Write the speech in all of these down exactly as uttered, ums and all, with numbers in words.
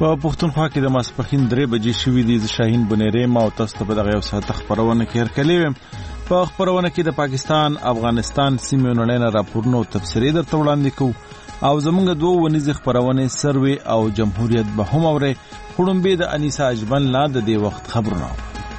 په پښتونخوا کې د ماسپښین درې بجې شوې دي. زه شاهین بنيري ما او تاسو ته په دغه یو ساعت خبرونه کې هرکلی وم. په خبرونه کې د پاکستان افغانستان سیمې نړۍ راپورونه او تفسیري درته وړاندې کوو او زمونږ دوه ونیزې خبرونه سروي او جمهوریت به هم اوري. خړومبې د انیسا اجمل لا د دې وخت خبرونه.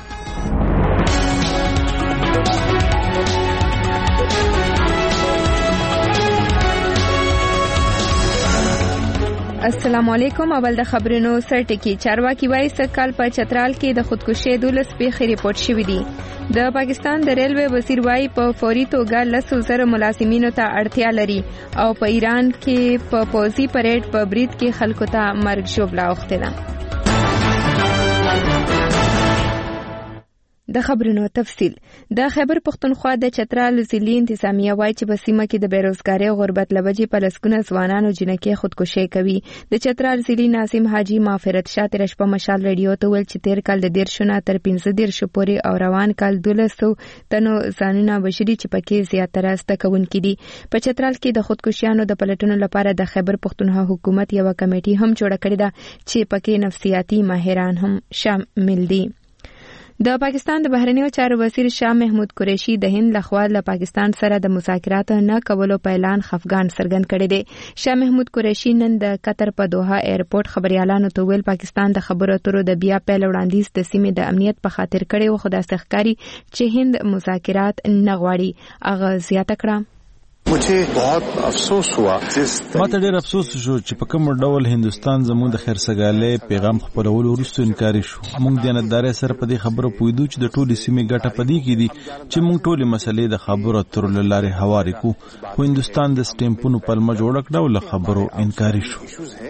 السلام علیکم. اول د خبرونو سرټکی. چارواکي وایي سکهال په چترال کې د خودکشي دولس پیښې ریپورت شوې دي. د پاکستان د ریلوے وزیر وایي په فوري توګه لسو زره ملازمینو ته اړتیا لري او په ایران کې په پوځي پریډ په برید کې خلکو ته مرګ ژوبله اوښتې ده. د خبرونو تفصیل. د خیبر پختونخوا د چترال ضلعي انتظامیه وایي چې په سیمه کې د بیروزګارۍ او غربت له وجې په لسګونه ځوانان او جنکۍ خودکشي کوي. د چترال ضلعي ناظم حاجي مغفرت شاه تېره شپه مشال رادیو ته ویل چې تېر کال د دېرشو نه تر پنځه دېرشو پورې او روان کال دولسو تنو ځانونه وژلي چې پکې زیاتره زده کوونکي دي. په چترال کې د خودکشیانو د پلټنو لپاره د خیبر پختونخوا حکومت یوه کمیټي هم جوړه کړې ده چې پکې نفسیاتي ماهران هم شامل دي. د پاکستان د بهرنیو چارو وزیر شاه محمود قریشي د هند لخوا له پاکستان سره د مذاکراتو نه کولو په اعلان خفګان څرګند کړی دی. شاه محمود قریشي نن د قطر په دوحه ایرپورټ خبريالانو ته ویل پاکستان د خبرو اترو د بیا پیل وړاندیز د سیمې د امنیت په خاطر کړی و، خو داسې ښکاري چې هند مذاکرات نه غواړي. هغه زیاته کړه مجھے بہت افسوس ہوا ما ته ډېر افسوس شو چې په کوم ډول هندستان زموږ د خیرسګالۍ پیغام خپرولو وروسته انکاري شو. موږ دیانتدارۍ سره په دې خبرو پوهېدو چې د ټولې سیمې ګټه په دې کې دي چې موږ ټولې مسلې د خبرو اترو له لارې هوارې کړو، خو هندستان د سټیمپونو پلمه جوړه کړه او له خبرو انکاري شو.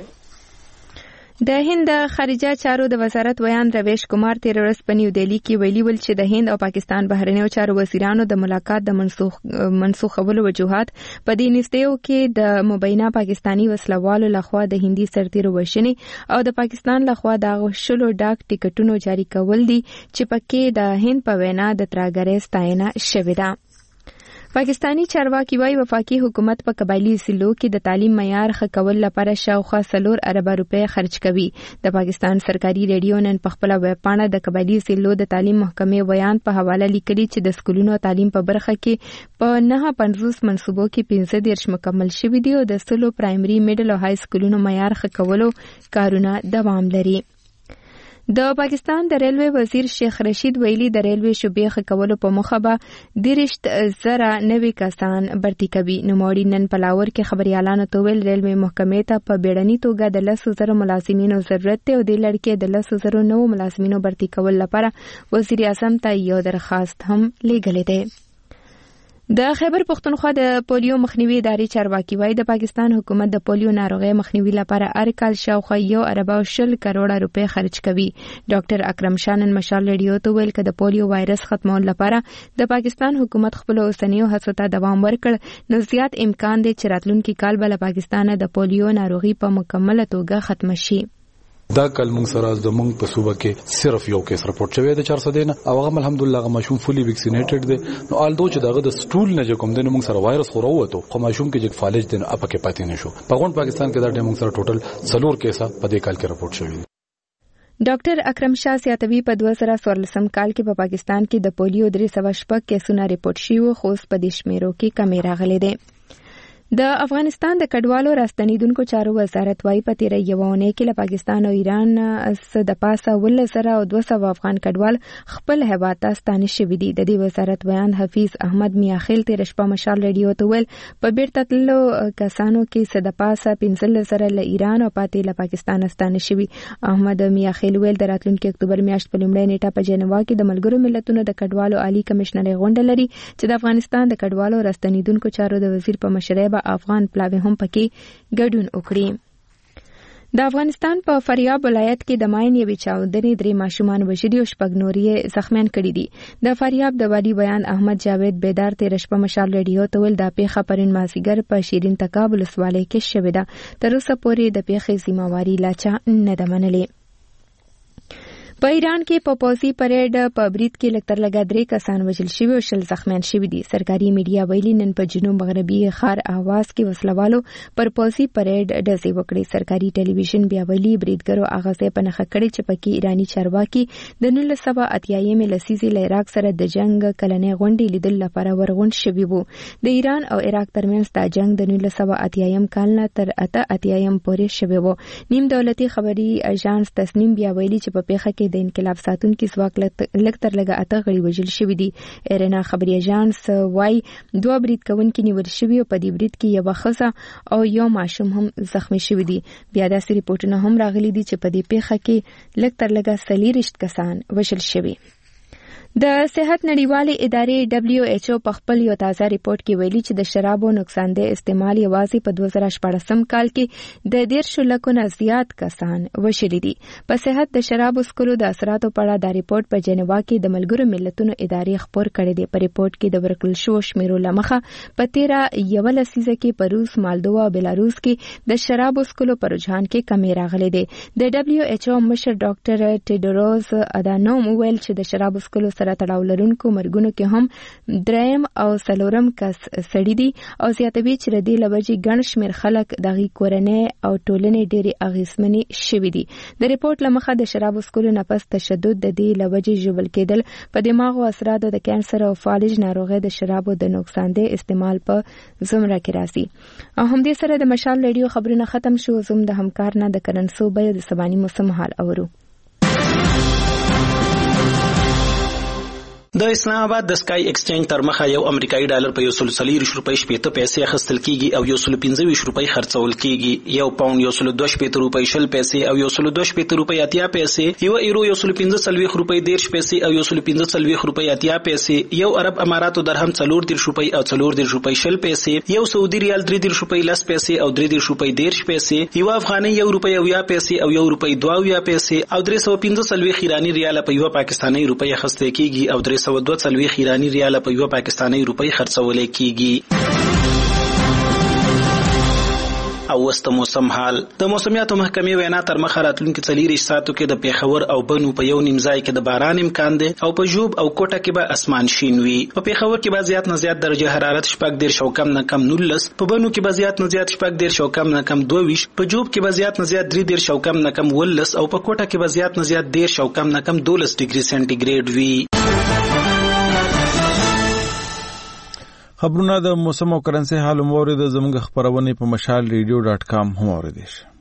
د هند خارجه چارو د وزارت ویان رویش کمار تیر ورځ په نیو دهلی کې ویلي ول چې د هند او پاکستان بهرنیو چارو وزیرانو د ملاقات د منسوخ منسوخولو وجوهات په دې نستیو کې د مبینه پاکستانی وسلوالو لخوا د هندي سرتیرو وژنې او د پاکستان لخوا د غشلو ډاک ټیکټونو جاری کول دي چې پکې د هند په وینا د ترهګرۍ ستاینه شوې ده. پاکستانی چارواکي وايي وفاقي حکومت په قبایلی ضلعو کې د تعلیم معیار ښه کولو لپاره شاوخوا څلور اربه روپۍ خرج کوي. د پاکستان سرکاري ریډیو نن په خپله ویب پاڼه د قبایلی ضلعو د تعلیم محکمې بیان په حواله لیکلي چې د سکولونو تعلیم په برخه کې په نهه پنځوس منصوبو کې پنځه دېرش مکمل شوي دي او د سلو پرایمري میډل او های سکولونو معیار ښه کولو کارونه دوام لري. د پاکستان د ریلوے وزیر شیخ رشید ویلي د ریلوے شعبې ښه کولو په موخه به دېرش زره نوي کسان برتي کوي. نوموړي نن په لاهور کې خبريالانو ته ویل ریلوے محکمې ته په بیړني توګه د لسو زره ملازمینو ضرورت دی او دې لړ کې د لسو زره نوو ملازمینو برتي کول لپاره وزیر اعظم ته یو درخواست هم لیږلی دی. د خیبر پختونخوا د پولیو مخنیوي ادارې چارواکي وایي د پاکستان حکومت د پولیو ناروغۍ مخنیوي لپاره هر کال شاوخوا یو اربه او شل کروڑه روپۍ خرج کوي. ډاکټر اکرم شاه نن مشال رادیو ته ویل چې د پولیو وایرس ختمولو لپاره د پاکستان حکومت خپل اوسنیو هڅو ته دوام ورکړ نو زیات امکان دی چې راتلونکي کال به له پاکستانه د پولیو ناروغي په مکمله توګه ختم شي. دا کال موږ سره د موږ په صوبه کې صرف یو کیس رپورټ شوی د چار سو دینه او هغه الحمدلله هغه ماشوم فولي ویکسینیټډ دی. نو آلدو چې دغه د سټول نه کوم دنه موږ سره وایرس خو راوته خو ماشوم کې چې فالج دین اپا کې پاتې نشو. په غون پاکستان کې دا د موږ سره ټوټل څلور کیسه په دې کال کې رپورټ شوی. ډاکټر اکرم شاه سیاتوی په دوه زره څوارلسم کال کې په پاکستان کې د پولیو درې سوه شپږ کیسونه رپورټ شوي خو اوس په دې شمیرو کې کمی راغلی دی. د افغانستان د کډوالو راستنیدونکو چارو وزارت وايي په تیره یوه اونۍ کې له پاکستان او ایران څخه د پاسه اوولس زره او دوه سوه افغان کډوال خپل هیواد ته ستانه شوي دي. د دې وزارت بیان حفیظ احمد میاخیل تیره شپه مشال رادیو ته ویل په بیرته تللو کسانو کې څه د پاسه پنځلس زره له ایران او پاتې له پاکستان ستانه شوي. احمد میاخیل ویل د راتلونکي اکتوبر میاشت په لومړۍ نیټه په جنیوا کې د ملګرو ملتونو د کډوالو عالی کمشنري غونډه لري چې د افغانستان د کډوالو راستنیدونکو چارو د وزیر په مشرۍ افغان پلاوی هم پکې ګډون وکړي. د افغانستان په فاریاب ولایت کې د ماین یوې چاودنې درې ماشومان وژلي او شپږ نور یې زخمیان کړي دي. د فاریاب د والي بیان احمد جاوید بیدار تېره شپه مشال رادیو ته ویل دا پیښه پرون مازدیګر په شیرین تګاب ولسوالۍ کې شوې ده. تر اوسه پورې د پیښې ذمہواري لا چا نه ده منلې. په ایران کې په پوځي پریډ په برید کې لږ تر لږه درې کسان وژل شوي او شل زخمیان شوي دي. سرکاري میډیا ویلي نن په جنوب مغربي ښار اهواز کې وسلوالو پر پوځي پریډ ډزې وکړې. سرکاري ټلویزیون بیا ویلي بریدګرو هغه ځای په نښه کړی چې پکې ایراني چارواکي د نولس سوه اتیایمې لسیزې له عراق سره د جنگ کلنۍ غونډې لیدل لپاره ورغونډ شوي وو. د ایران او عراق ترمنځ دا جنگ د نولس سوه اتیایم کال نه تر اته اتیایم پورې شوی وو. نیم دولتي خبري اژانس تسنیم بیا ویلي چې په پیښه کې د انقلاب ساتونکي ځواک لږ تر لږه اته غړي وژل شوي دي. ایرنا خبري اژانس وايي دوه برید کوونکي نیول شوي او په دې برید کې یوه ښځه او یو ماشوم هم زخمی شوي دي. بیا داسې ریپورټونه هم راغلي دي چې په دې پیښه کې لږ تر لږه څلېرویشت کسان وژل شوي. د صحت نړیوالې ادارې دبلیو ایچ او په خپل یو تازه ریپورت کې ویلي چې د شرابو نقصاندې استعمال یوازې په دوه زره شپاړسم کال کې د دیرشو لکو نه زیات کسان وژلي دي. په صحت د شرابو څښلو د اثراتو په اړه دا ریپورت په جنیوا کې د ملګرو ملتونو ادارې خپور کړی دی. په ریپورت کې د ورکړل شوو شمیرو له مخه په تیره یوه لسیزه کې په روس، مالدووا او بیلاروس کې د شرابو څښلو په رجحان کې کمی راغلی دی. د دبلیو ایچ او مشر ډاکټر ټیډروس ادانوم وویل چې د شرابو څښلو سره تړاو لرونکو مرګونو کې هم دریم او څلورم کس سړي دي او زیاتوي چې د دې له وجې ګڼ شمېر خلک د هغې کورنۍ او ټولنې ډېرې اغېزمنې شوي دي. د ریپورټ له مخه د شرابو څښلو نه پس تشدد، د دې له وجې ژوبل کېدل، په دماغو اثراتو، د کینسر او فالج ناروغۍ، د شرابو د نقصاندې استعمال په زمره کې راځي. او همدې سره د مشال ریډیو خبرونه ختم شو. زم د همکار نه د کرنسو بیه د سباني موسم حال اورو. د اسلام آباد د سکای ایکسچینج تر مخه یو امریکایي ډالر په یو سل څلوېښت روپۍ شپېته پیسې اخیستل کیږي او یو سل پنځه ویشت روپۍ خرڅول کیږي. یو پاونډ یو سل دوه شپېته روپۍ شل پیسې او یو سل دوه شپېته روپۍ اتیا پیسې. یو ایرو یو سل پنځه څلوېښت روپۍ دېرش پیسې او یو سل پنځه څلوېښت روپۍ اتیا پیسې. یو عرب اماراتو درهم څلور دېرش روپۍ او څلور دېرش روپۍ شل پیسې. یو سعودي ریال درې دېرش روپۍ لس پیسې او درې دېرش روپۍ دېرش پیسې. یو افغانۍ یو روپۍ اویا پیسې او یو روپۍ دوه اویا پیسې او درې سوه پنځه څلوېښت ایراني ریاله په یوه پاکستانۍ روپۍ اخیستل کیږي او درې سوه دوه څلوېښت ایراني ریاله په یوه پاکستانۍ روپۍ خرڅول کیږي. او وست موسم حال. د موسمیاتو محکمې وینا تر مخه راتلونکي څلېرویشت ساعتو کې د پیښور او بنو په یو نیم ځای کې د باران امکان دی او په ژوب او کوټه کې به اسمان شین وي. په پیښور کې به زیات نه زیات درجه حرارت شپږ دېرش او کم نه کم نولس، په بنو کې به زیات نه زیات شپږ دېرش او کم نه کم دوه ویشت، په ژوب کې به زیات نه زیات درې دېرش او کم نه کم اوولس او په کوټه کې به زیات نه زیات دېرش او کم نه کم دولس ډیګري سنټیګریډ وي. خبرونه د موسم او کرنسي حال موري د زموږ خبرونه په مشال ریډیو ډاٹ کام هم اوریدئ.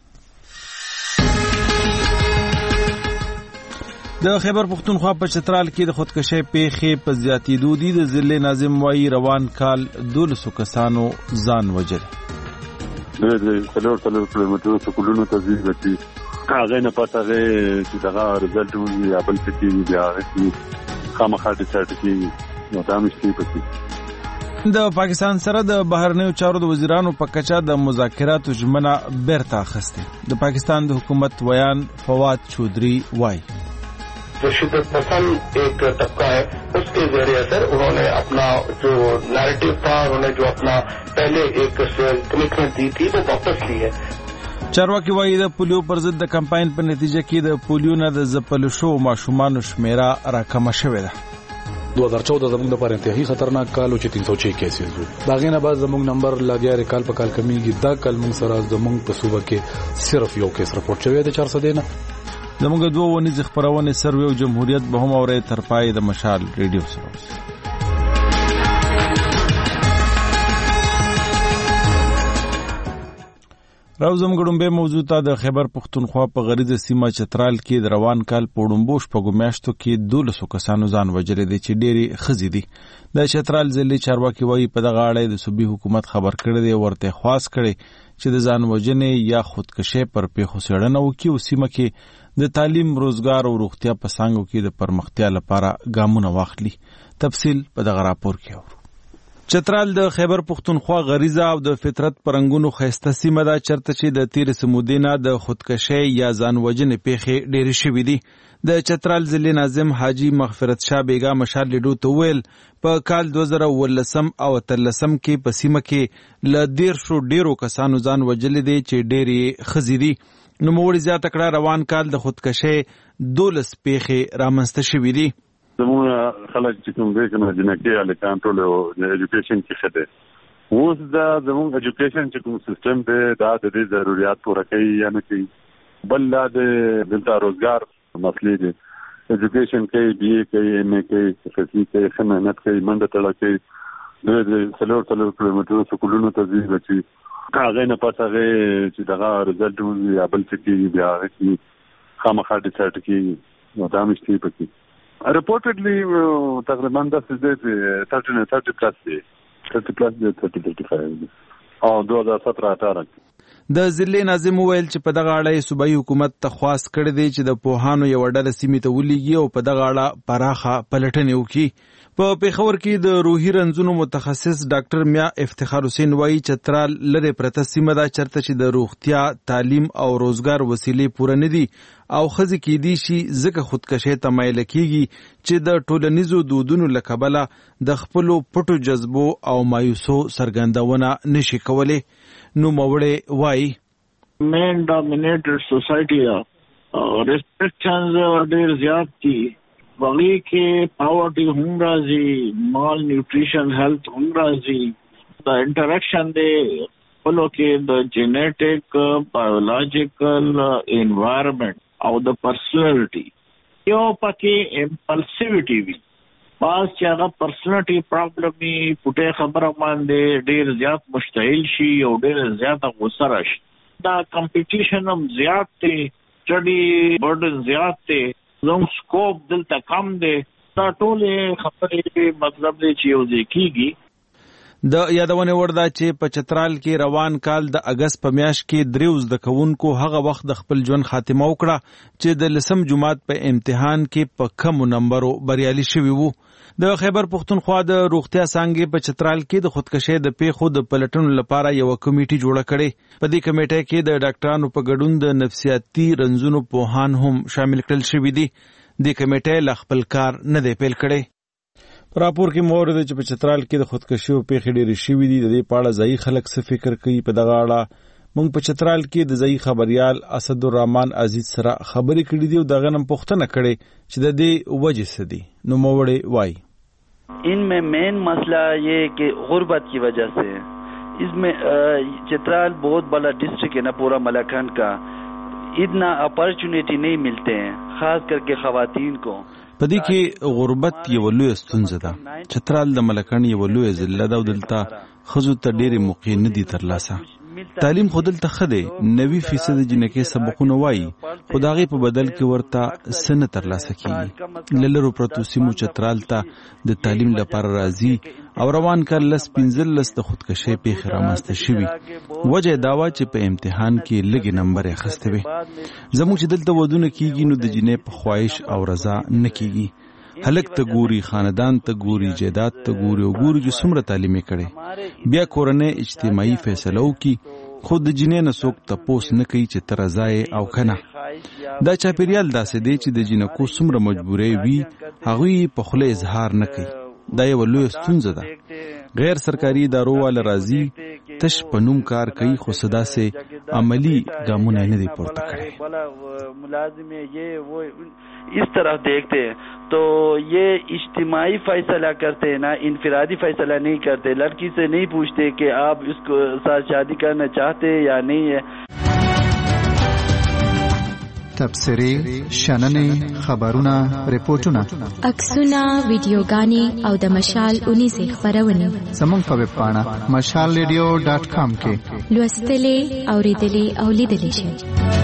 د خیبر پختونخوا په چترال کې د خودکشي پیښې په زیاتېدو دي. د ضلع ناظم وايي روان کال دولسو کسانو ځان وژل. د څلور څلور کیلومترو سکولونو ته ځي چې هغه نه پته چې دغه رزلټ وي یا بل څه کې بیا هغه خامخا ډیسایډ کېږي. نو دا مشکل پکې. د پاکستان سره د بهرنیو چارو د وزیرانو په کچه د مذاکراتو ژمنه بیرته اخیستې. د پاکستان د حکومت ویان فواد چودھری وايي جو شدت پسند ایک طبقہ ہے اس کے زیر اثر انہوں نے اپنا جو نیریٹو تھا، انہوں نے جو اپنا پہلے ایک کمٹمنٹ دی تھی وہ واپس لی ہے. چارواکي وايي د پولیو پر ضد د کمپاین په نتیجه کې د پولیو نه د ځپلو شوو ماشومانو شمیره راکمه شوې ده. دو هزار چودہ زموږ لپاره انتهایی خطرناک کال و چې تین سو چھ کیسز وو. دا غینه بعد زموږ نمبر لګیا کال په کال کمیږي. دا کال موږ سره زموږ په صوبه کې صرف یو کیس رپورټ شوی دی چار سو دینه. زموږ دوه ونیز خبرونه سروي او جمهوریت به هم اوري تر پای د مشال ریډیو سره. راوزم ګډومبه موضوع ته د خیبر پختونخوا په غریزه سیمه چترال کې د روان کال په وړومبو شپږو میاشتو کې دولسو کسانو ځان وژلي دي چې ډېرې ښځې دي. د چترال ضلع چارواکي وايي په دغه اړه د صوبې حکومت خبر کړی دی، ورته خواست کړی چې د ځان وژنې یا خودکشي پر پیښو څېړنه وکړي او سیمه کې د تعلیم، روزګار او روغتیا په څانګو کې د پرمختیا لپاره ګامونه واخلي. تفصیل په دغه راپور کې اورو. چترال د خیبر پختونخوا غریزه او د فطرت پرنګونو خیسته سیمه ده چرته چې د تیر سمودینه د خودکشي یا ځان وژنې پیښې ډېرې شوې دي. د چترال ضلع ناظم حاجی مغفرت شاه بیگا مشال لیډو ته ویل په کال دوه زره اوولسم او اتلسم کې په سیمه کې له دیرشو ډیرو کسانو ځان وژلي دي چې ډېرې ښځې دي. نوموړي زیاته کړه روان کال د خودکشي دولس پیښې رامنځته شوې دي. زموږ خلک چې کوم دی کنه جنکي هلکان ټول ایجوکیشن کې ښه دی. اوس دا زموږ ایجوکیشن چې کوم سیستم دی دا د دې ضرورت پوره کوي یا نه کوي. بل دا د دلته روزګار مسلې دي. ایجوکیشن کوي، بی اے کوي، ایم اے کوي، فیسي کوي، ښه محنت کوي، منډه تړه کوي، د څلور څلور کیلومترو سکولونو ته ځي بچي. هغې نه پس هغې چې دغه رزلټ وځي یا بل څه کېږي بیا هغې کې خامخا ډیسایډ کېږي. نو دا مشتې پکې رپورټډلی تقریبا داسې دی چې تھرټي تھرټي پلس دی تھرټي پلس دی تھرټي تھرټي فایو دی او دو هزار سترہ اٹھارہ د ضلع ناظم وویل چې په دغه اړه یې صوبایي حکومت ته خواست کړی دی چې د پوهانو یوه ډله سیمې ته ولیږي او په دغه اړه پراخه پلټنې وکړي. په پېښور کې د روحي رنځونو متخصص ډاکټر میا افتخار حسین وایي چترال لرې پرته سیمه ده چېرته چې د روغتیا، تعلیم او روزګار وسیلې پوره نه دي او ښځې کیدی شي ځکه خودکشۍ ته مایله کېږي چې د ټولنیزو دودونو له کبله د خپلو پټو جذبو او مایوسو څرګندونه نشي کولی. نو موړې وایي مین ډامینیټډ سوسایټي ده، ریسټرکشنز ډېر زیات دي، هغې کې پاورټي هم راځي، مال نیوټریشن هیلث هم راځي. د انټریکشن دی خپلو کې د جینیټک، بایولوجیکل، انوایرمنټ او د پرسنالټي. یو پکې امپلسیویټي وي، بعض چې هغه پرسنالټي پرابلم وي، پټې خبره باندې ډېر زیات مشتعل شي او ډېر زیاته غوسه راشي. دا کمپټیشن هم زیات دی، سټډي برډن زیات دی، زموږ سکوپ دلته کم دی. دا ټولې خبرې مطلب دی چې یو ځای کېږي. د یادونې وړ ده چې په چترال کې روان کال د اګست په میاشت کې دریو زده کوونکو هغه وخت د خپل ژوند خاتمه وکړه چې د لسم جماعت په امتحان کې په کمو نمبرو بریالي شوي وو. د خیبر پښتونخوا د روغتیا څانګې په چترال کې د خودکشۍ د پیښو د پلټنو لپاره یوه کمیټي جوړه کړې. په دې کمیټه کې د ډاکټرانو په ګډون د نفسیاتي رنځونو پوهان هم شامل کړل شوي دي. دې کمیټې لا خپل کار نه دی پیل کړی. په راپور کې مو اورېده چې په چترال کې د خودکشیو پیښې ډېرې شوي دي. د دې په اړه ځایي خلک څه فکر کوي په دغه اړه موږ په چترال کې د ځایي خبریال اسدالرحمن عزیز سره خبرې کړې دي او د هغه نه پوښتنه کړې چې د دې وجې څه دي. نو موړې وایي ان میں مین مسئلہ یہ کہ غربت کی وجہ سے اس میں چترال بہت بڑا ڈسٹرکٹ ہے نا پورا ملاکنڈ کا، اتنا اپرچونیٹی نہیں ملتے ہیں خاص کر کے خواتین کو. په دې کې غربت یو لوی ستونزه ده. چترال د ملکن یو لوی ضلع ده او دلته ښځو ته ډېرې موقعې نه دي ترلاسه. تعلیم خو دلته ښه دی، نوي فیصد جنکۍ سبقونه وایي خو د هغې په بدل کې ورته څه نه ترلاسه کېږي. له لرو پرتو سیمو چترال ته د تعلیم لپاره راځي او روان کال لس پنځلس د خودکشۍ پیښې رامنځته شوي. وجه یې دا وه چې په امتحان کې لږې نمبر یې اخیستی وې. زموږ چې دلته ودونه کېږي نو د جنۍ په خواهش او رضا نه کېږي. هلک ته ګوري، خاندان ته ګوري، جایداد ته ګوري او ګوري چې څومره تعلیم یې کړی. بیا کورنۍ اجتماعي فیصله وکړي خو د جنۍ نه څوک تپوس نه کوي چې ته رضا یې او که نه. دا چاپېریال داسې دی چې د جنکو څومره مجبورۍ وي هغوی په خوله اظهار نه کوي. دا یوه لویه ستونزه ده. غیر سرکاري ادارو والا راځي تش په نوم کار کوي خو څه داسې عملي ګامونه یې نه دي پورته کړی. ملازم یہ وہ اس طرح دیکھتے ہیں تو یہ اجتماعی فیصلہ کرتے ہیں نا، انفرادی فیصلہ نہیں کرتے. لڑکی سے نہیں پوچھتے کہ آپ اس کو ساتھ شادی کرنا چاہتے یا نہیں ہے. تبصرې، شننې، خبرونه، ریپورټونه، عکسونه، ویډیوګانې او د مشال اونیزې خپرونې زموږ په ویب پاڼه مشال ریډیو ډاټ کام کې لوستلې، اورېدلې او لیدلې شئ.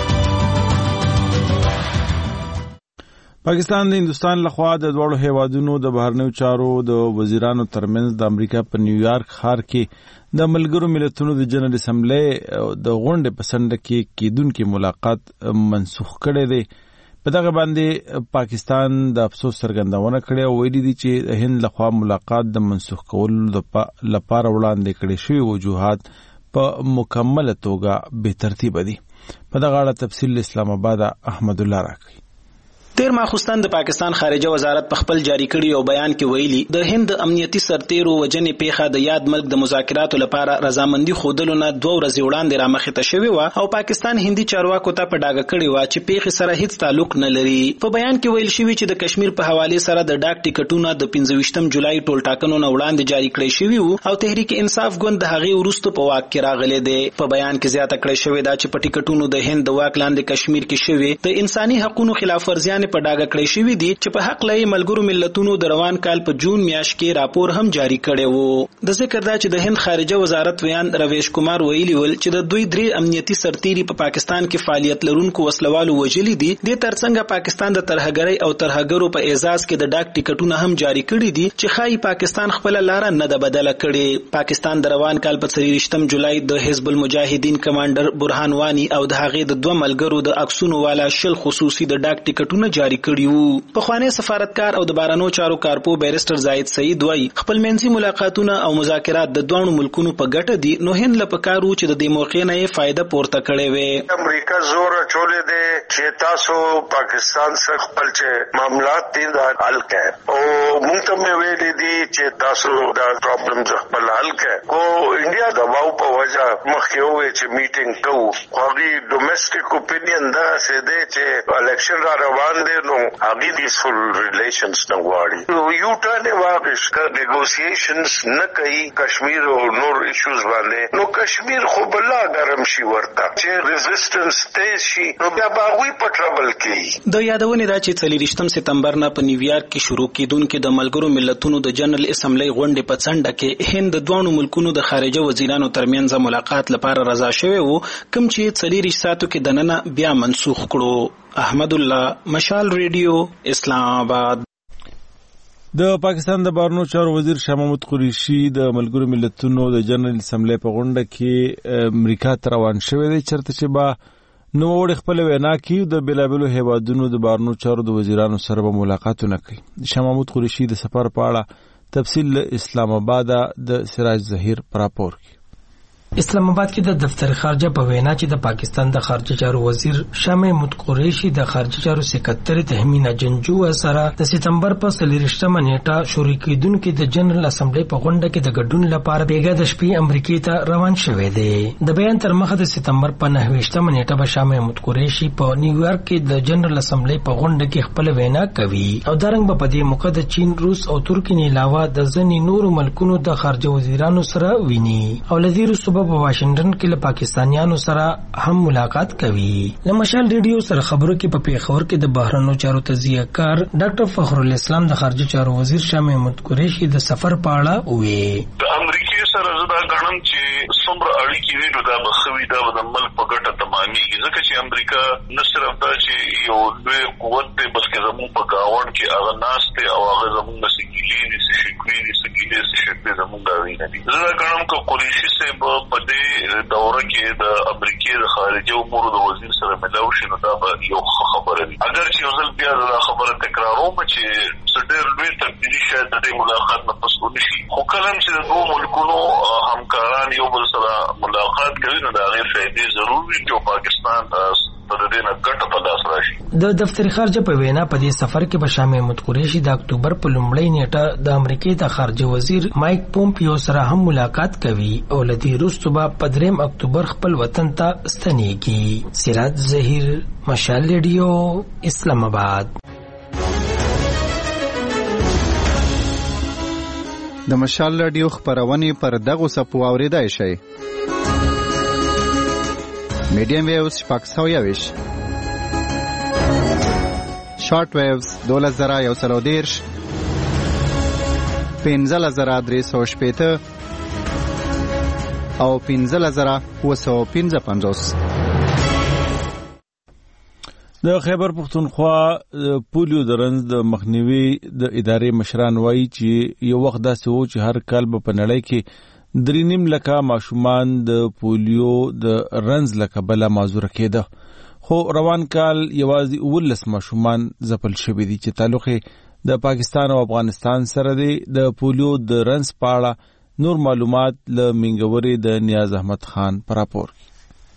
پاکستان د هندوستان لخوا د دواړو هیوادونو د بهرنیو چارو د وزیرانو ترمنځ د امریکا په نیویارک ښار کې د ملګرو ملتونو د جنرال اسمبلی د غونډې په څنډه کې کیدونکي ملاقات منسوخ کړی دی. په دغه باندې پاکستان د افسوس څرګندونه کړې او ویلي دي چې د هند لخوا ملاقات د منسوخ کولو لپاره وړاندې کړي شوي وجوهات په مکمله توګه بې ترتیبه دي. په دغه اړه تفصیل اسلام آباد احمد الله راکوي. تیر ماخوستن د پاکستان خارجه وزارت په خپل جاری کړي او بیان کې ویلي د هند امنیتي سرتیرو وجنې پیښه د یاد ملک د مذاکراتو لپاره رضامندي ښودلو نه دوه ورځې وړاندې رامخې ته شوې وه او پاکستان هندي چارواکو ته په ډاګه کړې وه چې پیښې سره هیڅ تعلق نه لري. په بیان کې ویل شوي چې د کشمیر په حوالې سره د ډاک ټیکټونه د پنځه ویشتم جولای ټول ټاکنو نه وړاندې جاری کړی شوي وو او تحریک انصاف ګوند د هغې وروسته په واک کې راغلی دی. په بیان کې زیاته کړی شوې ده چې په ټیکټونو د هند د واک لاندې کشمیر کې شوې د انساني حقوقو خلاف ورزیانې په ډاګه کړی شوي دي چې په حق لای ملګرو ملتونو د روان کال په جون میاشت کې راپور هم جاری کړی وو. د ذکر دا چې د هند خارجه وزارت ویان رویش کمار ویلي ول چې د دوی درې امنیتي سرتیري په پاکستان کې فعالیت لرونکو وسلوالو وژلي دي. د ترڅنګ پاکستان د ترهګرۍ او ترهګرو په اعزاز کې د ډاک ټیکټونه هم جاری کړي دي چې خای پاکستان خپل لار نه ده بدله کړي. پاکستان د روان کال په څلوېښتم جولای د حزب المجاهدین کمانډر برهان وانی او د هغې د دوه ملګرو د عکسونو والا شل خصوصي د ډاک ټیکټونه جاری کړي وو. پخوانی سفارتکار او د بهرنیو چارو کارپو بیرسټر زاید سعید وایي خپل منځي ملاقاتونه او مذاکرات د دوه ملکونو په ګټه دي نو هند له پکارو چې د دې موقع نه یې فائدہ پورته کړي وي. امریکا زور چولې دي چې تاسو پاکستان سره خپل چې معاملات دي دا حل کړي او موږ ته مې ویلي دي چې تاسو دا پرابلم خپل حل کړي کو انډیا د واو په وجه مخکې وې چې میټینګ کوو خو هغه ډومېسټک اوپینین دا څه دی چې الیکشن را روان دي نو هغه پیسفل ریلیشنز نه غواړي یو ټرن واقعش کا نیګوسییشنز نه کوي کشمیر او نور ایشوز باندې نو کشمیر خو بلا ګرم شي ورته چې ریزिस्टنس تیز شي نو بیا باغوي په ټربل کې. د یادونه دا چې څلوېښتم سپتمبر نه په نیویارک کې شروع کیدونکې د ملګرو ملتونو د جنرال اسمبلی غونډې په څنډه کې هند د دوه ملکونو د خارجه وزیرانو ترمنځ ملاقات لپاره رضا شوی وو کوم چې څلوېښت ساعتو کې دننه بیا منسوخ کړو. احمد الله مشال ریډیو اسلام آباد. د پاکستان د بهرنیو چارو وزیر شاه محمود قریشي د ملګرو ملتونو د جنرال اسمبلی په غونډه کې امریکا ته روان شوی دی چېرته چې به نوموړي خپله وینا کوي د بېلابېلو هیوادونو د بهرنیو چارو د وزیرانو سره به ملاقاتونه کوي. شاه محمود قریشي د سفر په اړه تفصیل اسلام آباد د سراج ظهیر پر راپور کې. اسلام آباد کې د دفتر خارجه په وینا چې د پاکستان د خارجه چارو وزیر شاه محمود قریشي د خارجه چارو سکرټری تهمینا جنجو سره د سپتمبر په څلوېښتمه نیټه شروع کیدونکې د جنرال اسمبلی په غونډه کې د ګډون لپاره بیګا د شپې امریکای ته روان شوی دی. د بیان تر مخه د سپتمبر په نهه ویشتمه نیټه به شاه محمود قریشي په نیویارک کې د جنرال اسمبلی په غونډه کې خپل وینا کوي او دارنګ به په دې موقع د چین، روس او ترکیې نه علاوه د ځینې نورو ملکونو د خارجه وزیرانو سره ویني او لذي رسوب په واشنگټن کې له پاکستانیانو سره هم ملاقات کوي. له مشال ریډیو سره خبرو کې په پیښور کې د بهرنیو چارو تجزیه کار ډاکټر فخر الاسلام د خارجه چارو وزیر شاه محمود قریشي د سفر په اړه وویل. د امریکای سره زدا غنم چې څومره اړیکې وي نو دا بخوي دا د ملک په ګټه تمامېږي ځکه چې امریکا نه صرف دا چې یو لوی قوت دی بلکې زموږ په ګاونډ کې هغه ناست دی او هغه زموږ نه سګیلي دي شکوي دي سګیلي دي شکوي زموږ غوي نه دي. زدا غنم کو قریشي صاحب په دې دوره کې د امریکای د خارجه امور د وزیر سره ملاو شي نو دا به یو خبره وي. اگر چې یو ځل بیا دا خبره تکراروم چې ډېر لوی تبدیلي شاید د دې ملاقات نه پس ونشي خو کله چې د دوه ملکونو همکاران یو بل سره ملاقات کوي نو دا غیر فائدې ضروري چې پاکستان د دې نه ګټه په لاس راشي. د دفتر خارجه په وینا په دې سفر کې به شاه محمود قریشي د اکتوبر په لومړۍ نیټه د امریکای د خارجه وزیر مایک پومپیو سره هم ملاقات کوي او لدی وروسته به په دریم اکتوبر خپل وطن ته ستنیږي. سراج ظهیر مشال ریډیو اسلام آباد. د مشال رادیو خبرونه پر دغه سپو اوریدای شي. میډیم ویوز شپږ سوه یوویش، شارټ ویوز دولس زره یو سل او دېرش، پنځلس زره درې سوه شپېته او پنځلس زره اووه سوه پنځه پنځوس. د خیبر پختونخوا پولیو د رنځ د مخنیوي د ادارې مشران وایي چې یو وخت داسې و چې هر کال به په نړۍ کې درې نیم لکه ماشومان د پولیو د رنځ له کبله معذوره کېده، خو روان کال یوازې اوولس ماشومان ځپل شوي دي چې تعلق یې د پاکستان او افغانستان سره دی. د پولیو د رنځ په اړه نور معلومات له منګورې د نیاز احمد خان پر راپور.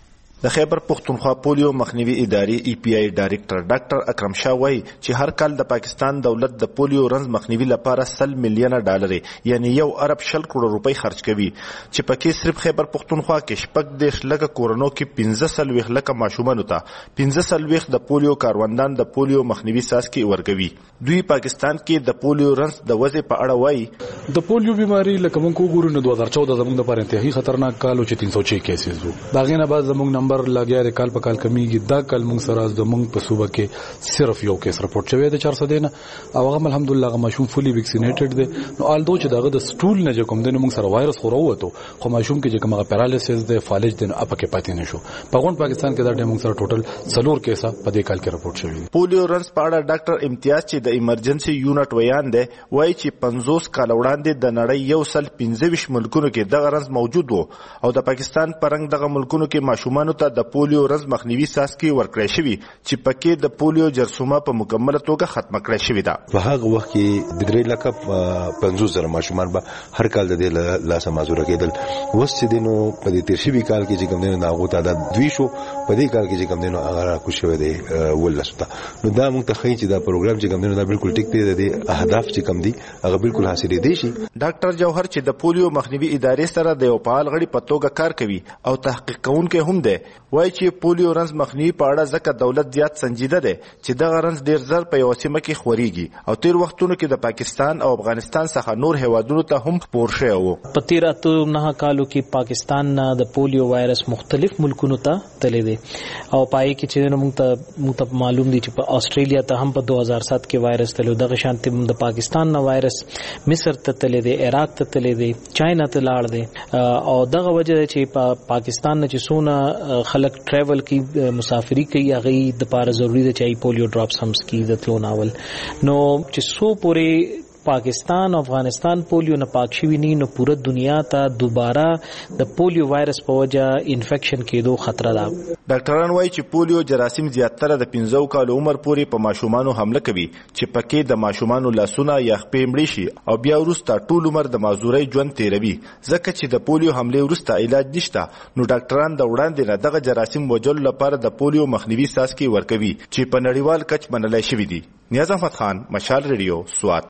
د خیبر پختونخوا پولیو مخنیوي ادارې ای پی آی ډایریکټر ډاکټر اکرم شاه وایي چې هر کال د پاکستان دولت د پولیو رنځ مخنیوي لپاره سل میلیونه ډالر یعنی یو ارب شل کروڑ روپۍ خرج کوي چې پکې صرف خیبر پختونخوا کې شپږ دیرش لکه کورنو کې پنځه څلوېښت لکه ماشومانو ته پنځه څلوېښت د پولیو کاروندان د پولیو مخنیوي څاڅکي ورکوي. دوی پاکستان کې د پولیو رنځ د وضع په اړه وایي د پولیو بیماری لکه موږ وګورو نو دوه هزار چودہ زموږ لپاره انتهایی خطرناک کال او چې تین سو چھ کیسز وو. دا غینه بعد زموږ نمبر لګیا د کال په کال کمیږي. دا کال موږ سره د موږ په صوبه کې صرف یو کیس رپورټ شوی د چار سو دینه او هغه الحمدلله هغه ماشوم فولي ویکسینیټډ دی. نو آلدو چې دغه د سټول نه کوم د موږ سره وایرس خورو وته خو ماشوم کې چې کومه پیرالایسس د فالج د اپکه پاتې نشو. په غون پاکستان کې دا ټیم موږ سره ټوټل څلور کیسه په دې کال کې رپورټ شوی. پولیو رنځ په اړه ډاکټر امتیاز چې د ایمرجنسي یونټ ویان دی وایي چې پنځوس کال وړاندې د نړۍ یو سل پنځه ویشت ملکونو کې دغه رنځ موجود وو او د پاکستان پرنګ دغه ملکونو کې ماشومانو ته د پولیو رنځ مخنیوي څاڅکي ورکړی شوي چې پکې د پولیو جرثومه په مکمله توګه ختمه کړی شوې ده. په هغه وخت کې د درې لکه پنځوس زره ماشومان به هر کال د دې لاسه معذوره کېدل. اوس چې دینو په دې تیر شوي کال کې چې کوم دینو هغو تعداد دوی شو په دې کال کې چې کوم دینو هغه راکوز شوی دی ولسو ته. نو دا موږ ته ښیي چې دا پروګرام چې کوم دینو دا بالکل ټیک دی. د دې اهداف چې کوم دي هغه بالکل حاصلېدی شي. ډاکټر جوهر چې د پولیو مخنیوي ادارې سره د یو فعال غړي په توګه کار کوي او تحقیق کوونکی هم دی وایي چې پولیو رنځ مخنیوي په اړه ځکه دولت زیات سنجیده دی چې دغه رنځ ډیر زر په یوه سیمه کې خورېږي او تیر وختونو کې د پاکستان او افغانستان څخه نور هیوادونو ته هم خپور شوی و. په تیر اته نهه کالو کې پاکستان نه د پولیو وایرس مختلف ملکونو ته تللی دی او پای کې چې موږ ته موږ ته معلوم دي چې په استرالیا ته هم په دوه هزار سات کې وایرس تلو. دغه شانتي د پاکستان نه وایرس مصر ته تللی دی، عراق ته تللی دی، چاینا ته لاړ دی او دغه وجه چې په پاکستان نه چې څونه خلک ټریول کوي مسافری کوي هغه د پاره ضروری دی چې پولیو ډراپس هم سکي د تلو ناول. نو چې سو پورې پاکستان او افغانستان پولیو نه پاک شوی نه نو پوره دنیا ته دوباره د پولیو وایرس په وجه انفیکشن کېدو خطر ده. ډاکټران وایي چې پولیو جراثیم زیاتره د پنځو کالو عمر پورې په ماشومانو حمله کوي چې پکې د ماشومانو لاسونه یا خپې مړې شي او بیا وروسته ټول عمر د معذورۍ ژوند تیروي. ځکه چې د پولیو حملې وروسته علاج نشته نو ډاکټران د وړاندې نه دغه جراثیم وژلو لپاره د پولیو مخنیوي څاڅکي ورکوي چې په نړیوال کچ منلای شوي دي. نیاز احمد خان، مشال ریډیو، سوات.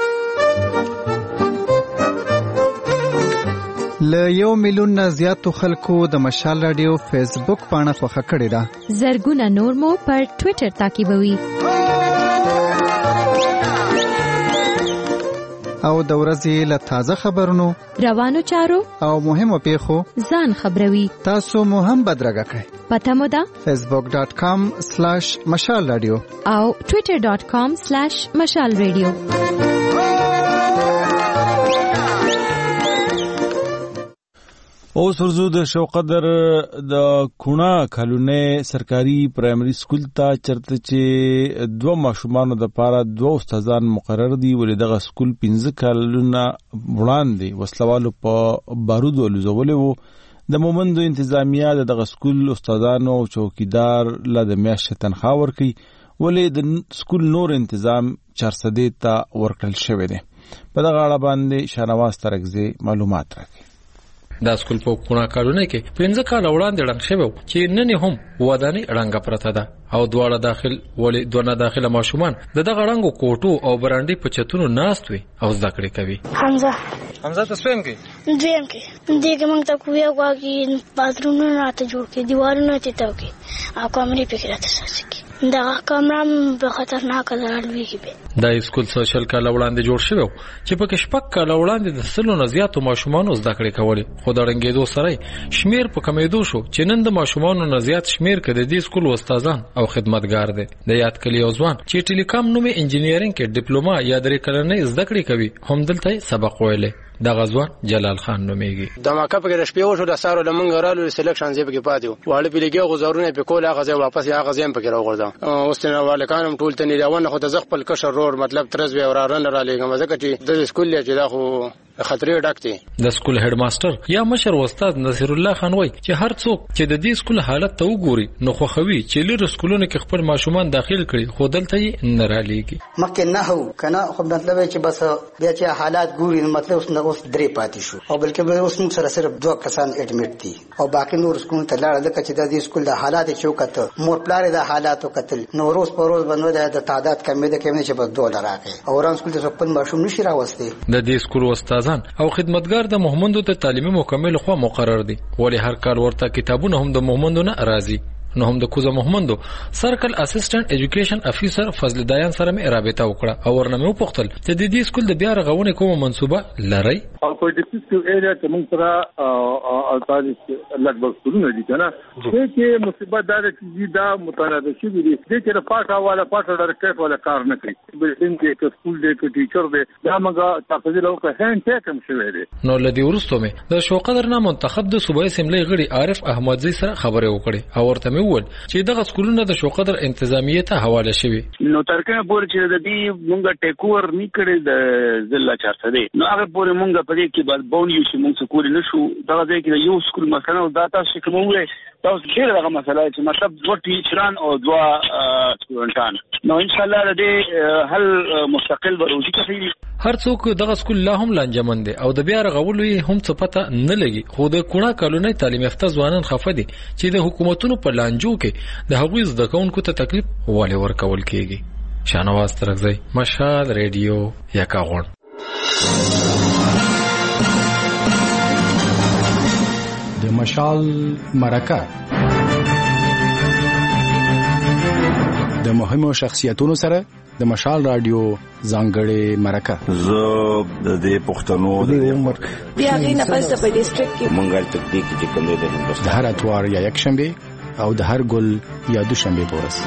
ل یو میلیون نه زیاتو خلکو د مشال رادیو فیسبوک پاڼه خوښه کړې ده. زرګونه نور مو پر ټوئیټر تعقیبوي او د ورځې له تازه خبرونو، روانو چارو او مهمو پیښو ځان خبروي. تاسو مو هم بدرګه کړئ. پته مو ده فیسبوک ډاٹ کام سلیش مشال رادیو او ټوئیټر ډاٹ کام سلیش مشال رادیو. اوس ورزو د شوقدر د کونه کلونه سرکاري پرایمري سکول ته چرته چې دوه ماشومان د پاره دوه استادان مقرر دي. ولې دغه سکول پنځه کلونه وړاندې وسلوالو په بارود ولزولې وو. د مومندو انتظامیه دغه سکول استادانو او چوکیدار له د میاشتې تنخواه ورکوي. ولې د سکول نور انتظام چارسدې ته ورکړل شوی دی. په دغه اړه باندې شاهنواز ترکزی معلومات راکوي. دا سکول په کونه کارونه کې پنځه کال وړاندې ړنګ شوی چې نن هم وداني ړنګه پرته ده او دواړه داخل ولې دوه داخله ماشومان د دغه ړنګو کوټو او برانډي په چتونو ناست وي او زده کړې کوي. حمزه حمزه تاسو هم کې دویم کې دغه موږ ته کوی واګي باترومونه راته جوړ کې دیوالونه ته تو کې او کمرې په کې راته ساتي. دا کمرام به خطرناک لري کې. دا سکول سوشل کال وړاندې جوړ شوی چې په کې شپږ کال وړاندې د سلو نه زیاتو ماشومان زده کړې کولې خو د رنګېدو سره شمیر په کمیدو شو چې نن د ماشومانو نه زیات شمیر کې د دې سکول استادان او خدمتګار دي. د یاد کلی او ځوان چې ټیلیکام نومي انجینیرینګ کې ډیپلوما یا درې کلنۍ زده کړې کوي هم دلته سبق ویلې. د غزوان جلال خان نومېږي. د ماکه په رشپې وشو د سارو لمنګ رالو سلیکشن زیب کې پاتیو واړه پیلګي غزارونه په کوله غزه واپس یا غزه په کې راوړم. اوس نه والکانم ټول ته نه راونه خو د زغ خپل کشر رور مطلب ترز وی اورارن را لګم ځکه چې د سکول چې دا خو خطرې ډک دي. د سکول هډ ماستر یا مشر استاد نصیر الله خان وایي چې هر څوک چې د دې سکول حالت ته وګوري نو خوښوي چې لږ سکولونو کې خپل ماشومان داخل کړي خو دلته یې نه رالېږي. مخکې نه هو کنه خو مطلب چې بس بیا چې حالات ګوري نو مطلب اوس نه اوس درې پاتې شو او بلکې اوس موږ سره صرف دوه کسان اډمیټ دي او باقي نور سکول ته لاړل چې د دې سکول د حالات چوکته مور پلار د حالاتو کتل نو روز په روز باندې د تعداد کمې ده کمې چې په دوه راغی او ران سکول ته خپل ماشوم نشي راوستي. د دې سکول استادان او خدمتګار د محمدو ته تعلیمي مکمل خو مقرر دي ولی هر کال ورته کتابونه هم د محمدو نه راځي. نو هم د کوزه محمدو سرکل اسسټنټ ایجوکیشن افیسر فضل دایان سره مې رابطه وکړه او ورنه مې وپوښتل چې د دې سکول د بیا رغونې کومه منصوبه لري. او په دې سکول ایریا کې موږ سره اړتالیس لږ سکولونه دي کنه چې مصیبت دا چې دا متنازع شي دي چې پاټ حواله پاټ ډایرکټ ولا کار نه کوي بلډینګ کې سکول دی کې ټیچر دی دا موږ تاسو له وکړه هند ټیک هم شوی دی. نو لدی ورستو مې د شوقدر نه منتخب د صوبایي اسمبلی غړي عارف احمدزی سره خبرې وکړې او ورته ول چې دغه سکولونه د شوقدر انتظامیه ته حواله شوی. نو ترکه پورې چې د دې مونږه ټیکور نه کړی د ضلع چارته دی نو هغه پورې مونږه په دې کې بل بون یو چې مونږ سکول نه شو دا ځکه چې یو سکول مثلا او داتا چې کوم وي تاسو ډېر دغه مسله چې مطلب دوه ټیچران او دوه سټوډنټان نو ان شاء الله د دې حل مستقل وروزي کوي. هر څوک دغه سکول لا هم لانجمن دي او د بیا رغولو هم څه پته نه لګي خو د کونه کلونی تعلیم یافته ځوانان خفه دي چې د حکومتونو په لانجو کې د هغوی زده کوونکو ته تکلیف والي ورکول کیږي. شانواز ترغزی مشال ریډیو یکاغون. د مشال مرکه د مهمو شخصیتونو سره د مشال رادیو ځانګړې مرکه. زه د دې پښتنو د عمر بیا غینه پس په ډیسټریکټ کې منګل تکنیک چې کوم دی د هندوستان د هر اتوار یا یک شنبه او د هر ګل یا دوشنبه پورس.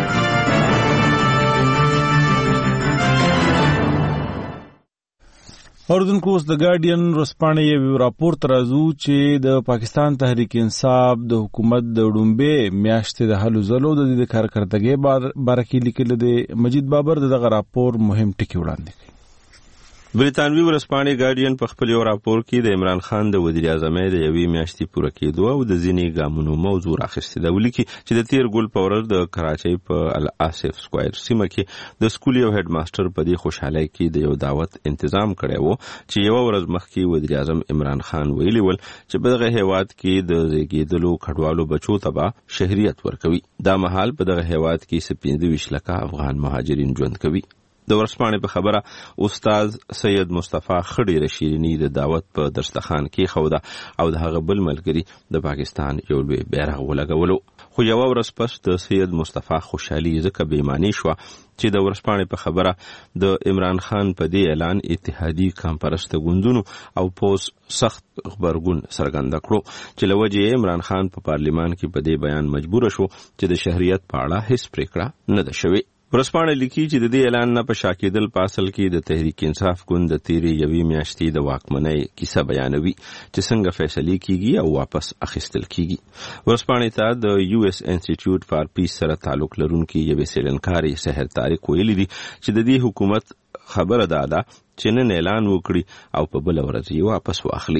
اوردونکو اوس د ګارډین ورځپاڼې یو راپور ترازو چې د پاکستان تحریک انصاف د حکومت د ډومبه میاشتې د حل زلو د دې کارکړتګي بارکې لیکل دي. مجید بابر دغه راپور مهم ټکی وړاندې کړي. بریتانوي ورځپاڼې ګارډین په خپل یو راپور کې د عمران خان د وزیر اعظم د یوې میاشتې پوره کېدو او د ځینې ګامونو موضوع راخیستې ده ولیکي چې د تیر ګل په ورځ د کراچۍ په الاسف سکوائر سیمه کې د سکول یو هډ ماستر په دې خوشحالۍ کې د یو دعوت تنظیم کړی و چې یو ورځ مخکې وزیر اعظم عمران خان ویلي ول چې په دغه هیواد کې د زیږیدلو کډوالو بچو ته به شهریت ورکوي. دا مهال په دغه هیواد کې سپینځه ویشت لکه افغان مهاجرین ژوند کوي. د ورځپاڼې په خبره استاد سید مصطفی خډیر شیرینی د دعوت په دسترخوان کې خوده او د هغه بل ملګری د پاکستان یو لوی بیرغ ولګولو. خو یو ورځ پس د سید مصطفی خوشحالي ځکه بېمانی شوه چې د ورځپاڼې په خبره د عمران خان په دې اعلان اتحادي کمپرسته ګوندونو او پوس سخت خبرګون څرګنده کړو چې له وجې عمران خان په پارلیمان کې په دې بیان مجبور شو چې د شهریت په اړه هیڅ پریکړه نه ده شوې. ورځپاڼه لیکي چې د دې اعلان نه په شا کېدل په اصل کې د تحریک انصاف ګوند د تیرې یوې میاشتې د واکمنۍ کیسه بیانوي چې څنګه فیصلې کیږي او واپس اخیستل کیږي. ورځپاڼې ته د یو ایس انسټیټیوټ فار پیس سره تعلق لرونکي یوې سیلنکاري سحر طارق ویلي دي چې د دې حکومت خبره ده چې نن اعلان وکړي او په بل ورځ یې واپس واخلي.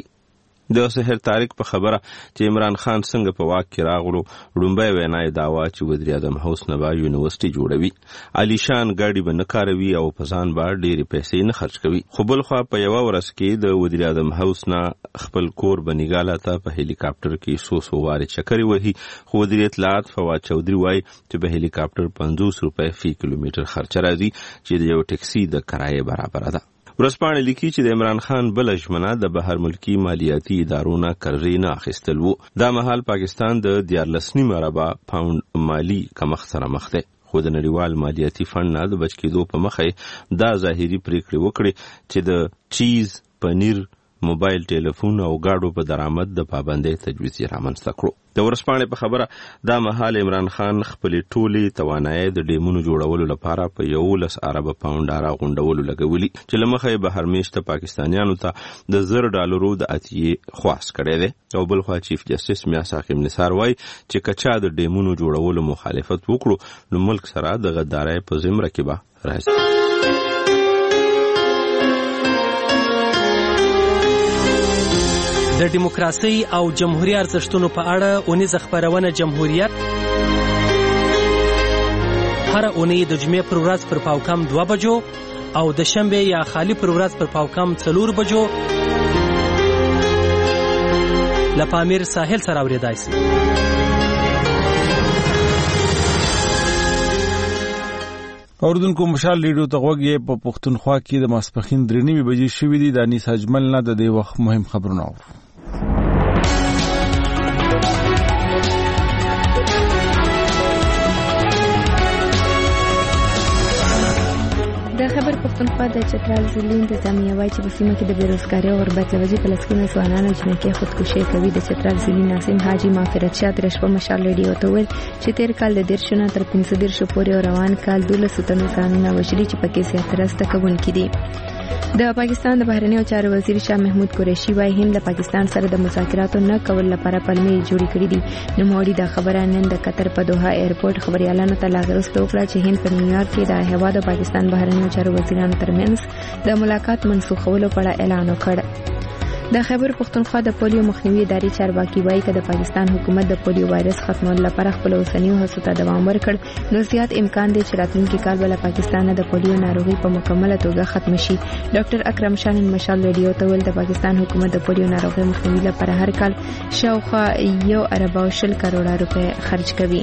د سحر طارق په خبره چې عمران خان څنګه په واک کې راغلو ډومبه وینای داوا چې وزیر اعظم هاوس نه به یونیورسيټي جوړوي، عالیشان ګاډي به نه کاروي او په ځان به ډېرې پیسې نه خرج کوي. خو بل خوا په یوه ورځ کې د وزیر اعظم هاوس نه خپل کور بنیګاله ته په هلیکاپټر کې سو سو وارې چکرې وهي. خو وزیر اطلاعات فواد چودري وایي چې په هلیکاپټر پنځوس روپۍ فی کیلومتر خرچه راځي چې د یو ټکسي د کرایې برابر ده. ورځپاڼه لیکي چې د عمران خان بل ژمنه د بهر ملکی مالیاتي ادارونه قرضې نه اخیستل وو. دا مهال پاکستان د دیارلس نیم اربه پاونډ مالی کمښت سره مخ دی. خو د نړیوال مالیاتي فنډ نه د بچ کېدو په مخه دا ظاهري پریکړې وکړې چې د چیز، پنیر، موبایل ټلیفون او گاډو په درآمد د پابندۍ تجویز یې رامنځته کړو. د ورځپاڼې په خبره دا مهال عمران خان خپلې ټولې توانایۍ د ډیمونو جوړولو لپاره په یولس اربه پاونډه راغونډولو لګولي چې له مخه یې بهرمیشته پاکستانیانو ته د زر ډالرو د عطیې خواست کړی دی. او بل خوا چیف جسټس میا ساقب نثار وایي چې که چا د ډیمونو جوړولو مخالفت وکړو نو ملک سره د غدارۍ په زمره کې به راځي. د ورځپاڼې په خبره دا مهال عمران خان خپلې ټولې توانایۍ د ډیمونو جوړولو لپاره په یولس اربه پاونډه راغونډولو لګولي چې له مخه یې بهرمیشته پاکستانیانو ته د زر ډالرو د عطیې خواست کړی دی. او بل خوا چیف جسټس میا ساقب نثار وایي چې که چا د ډیمونو جوړولو مخالفت وکړو نو ملک سره د غدارۍ په زمره کې به راځي. د دیموکراسي او جمهوریت ارزښتونو په اړه اونیزه خپرونه جمهوریت هر اونۍ د جمعې پر ورځ پر پاوکم دوه بجو او د شنبه یا خالی پر ورځ پر پاوکم څلور بجو له پامیر ساحل سره اورېدای شي. اوردونکو مشال ریډیو ته غوږ یې په پښتونخوا کې د ماسپښین درې نیمې بجې شوې دي. د انیس اجمل نه د دې وخت مهم خبرونه اورو. د خبر پښتونخوا د چترال ضلع انتظامیه وایي چې په سیمه کې د بیروزګارۍ او غربت له وجې په لسګونه ځوانان او جنکۍ خودکشي کوي. د چترال ضلع ناظم حاجي مغفرت شاه تېره شپه مشال ریډیو ته وویل چې تېر کال د دېرشو نه تر پنځه دېرشو پورې او روان کال دولسو تنو ځانونه وژلي چې پکې زیاتره زده کوونکي دي. د پاکستان د بهرنیو چارو وزیر شاه محمود قریشي وايي هند له پاکستان سره د مذاکراتو نه کول لپاره پلمې جوړې کړې دي. نوموړي دا خبره نن د قطر په دوحه ایرپورټ خبريالانو ته لاغرسته وکړه چې هند په نیویارک کې د هیواد او پاکستان بهرنیو چارو وزیرانو ترمنځ د ملاقات منسوخولو په اړه اعلان وکړ. د خیبر پښتونخوا د پولیو مخنیوي ادارې چارواکي وایي چې د پاکستان حکومت د پولیو وایرس ختمولو لپاره خپل اوسنیو هڅو ته دوام ورکړ نو زیات امکان دی چې راتلونکي کال به له پاکستان د پولیو ناروغي په مکمله توګه ختم شي. ډاکټر اکرم شاه نن مشال ریډیو ته ویل د پاکستان حکومت د پولیو ناروغي مخنیوي لپاره هر کال شاوخوا یو ارب او شل کروڑه روپۍ خرج کوي.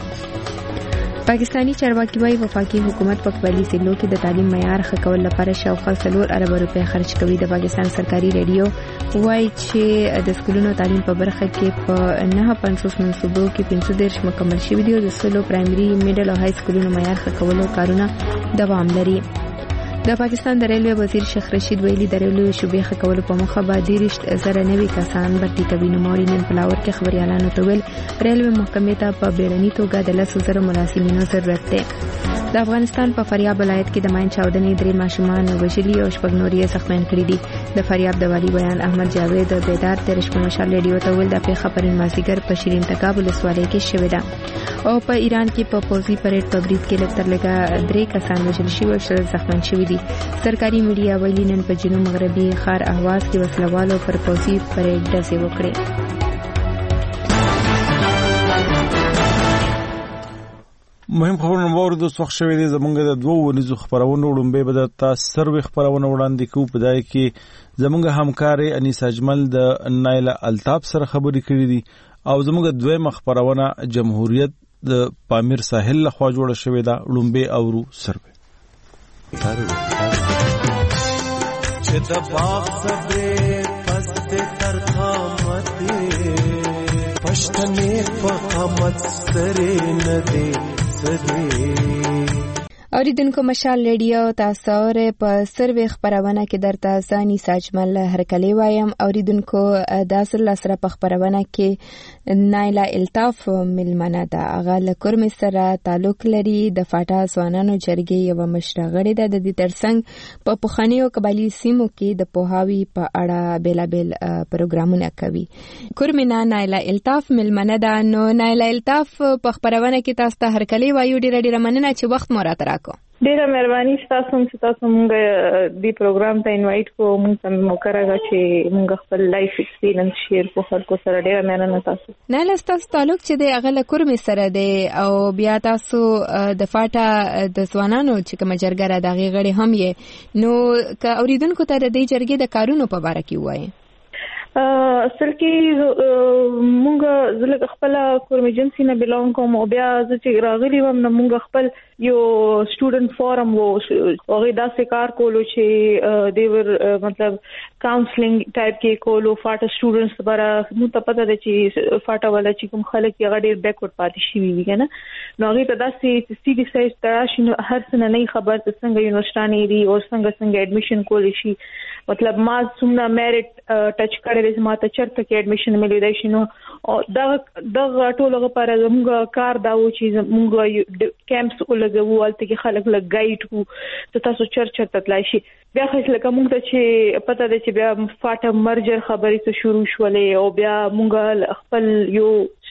پاکستانی چارواکي وايي وفاقي حکومت په خپلې ضلعو کې د تعلیم معیار ښه کول لپاره شاوخوا څلور ارب روپۍ خرج کوي. د پاکستان سرکاري ریډیو وايي چې د سکولونو تعلیم په برخه کې په نه پنځوس منصوبو کې پنځه دېرش مکمل شوي دي او د سلو پرایمري میډل او های سکولونو معیار ښه کولو کارونه دوام لري. د پاکستان د ریلوے وزیر شیخ رشید ویلي د ریلوے شوبې ښه کولو په موخه به دېرش زره نوي کسان بھرتي کوي. نوموړي نن په لاهور کې خبريالانو ته ویل ریلوے محکمې ته په بیړني توګه د لسو زره ملازمینو ضرورت دی. د افغانستان په فاریاب ولایت کې د ماین چاودنې درې ماشومان وژلي او شپږ نور یې زخمیان کړي دي. د فاریاب د والي بیان احمد جاوید بیدار تېره شپه مشال ریډیو ته ویل د پیښه پرون مازدیګر په شیرین تګاب ولسوالۍ کې شوې ده او په ایران کې په پوځي پریډ په برید کې لږ تر لږه درې کسان وژل شوي او شل زخمیان شوي دي. سرکاري میډیا ویلي نن په جنوب مغربي ښار اهواز کې وسلوالو پر پوځي پریډ ډزې وکړې. مهم خبرونه مورد وسوخ شوې دي. زمونږ د دوه ونیزو خبرونو وړاندې به د تاسو سروي خبرونه وړاندې کوو. په دای کې زمونږ همکارې انیس اجمل د نایله الطاف سره خبرې کړې دي او زمونږ دویمه خبرونه جمهوریت د پامیر ساحل لخوا جوړه شوې ده. وړاندې اورو سروي چې د باغ صبرې پسته تر قامته پښتنې فقامت سره نه دی سدي. اوریدونکو مشال ریډیو تاسو ر په سروي خبرونه کې درته ځاني ساجمل هرکلی وایم. اوریدونکو د اصل سره په خبرونه کې نایله الطاف ملمنه ده. هغه له کورم سره تعلق لري. د فاټا ځوانانو جرګې یو مشرغړې ده. د دې ترڅنګ په پخوانیو قبایلی سیمو کې د پوهاوی په اړه بیلابل پروګرامونه کوي. کورم نه نایله الطاف ملمنه ده. نو نایله الطاف په خبرونه کې تاسو ته هرکلی وایو. ډیره ډیره مننه چې وخت مو راته راکړ. ډیره مهرباني ستاسو چې تاسو مونږ دې پروګرام ته انوایټ کوو. مونږ ته موقع راغی چې مونږ خپل لایف ایکسپیرینس شیر کوو خلکو سره. ډیره مننه تاسو. نه له تاسو تعلق چې د هغه له کورم سره دی او بیا تاسو د فاټا د ځوانانو چې کوم جرګه را دغه غړي هم یې نو که اوریدونکو ته د دې جرګې د کارونو په اړه کې وایي. اصل کې مونږ زله خپل کورم ایجنسی نه بیلونګ کوم او بیا چې راغلی وم نو مونږ خپل یو سټوډنټ فورم وو هغه داسې کار کولو چې دیور مطلب کاونسلینګ ټایپ کې کولو فاټا سټوډنټس لپاره. نو ته پته ده چې فاټا ولا چې کوم خلک یې غډیر بیکورډ پاتې شي وي کنه نو هغه ته داسې سیدی سایز تراشي نو هر څه نه خبر ته څنګه یونیورسيټي دی او څنګه څنګه اډمیشن کولی شي. مطلب ما څومره میرټ ټچ کړی دی ما ته چرته کې اډمیشن ملي دی شنو دا دا ټول لپاره موږ کار دا و چې موږ کیمپس ولګو ولته کې خلک له گایډ وو ته تاسو چرچا تطلای شي. بیا خاص لکه موږ ته چې پته ده چې بیا فاټا مرجر خبرې ته شروع شولې او بیا موږ خپل یو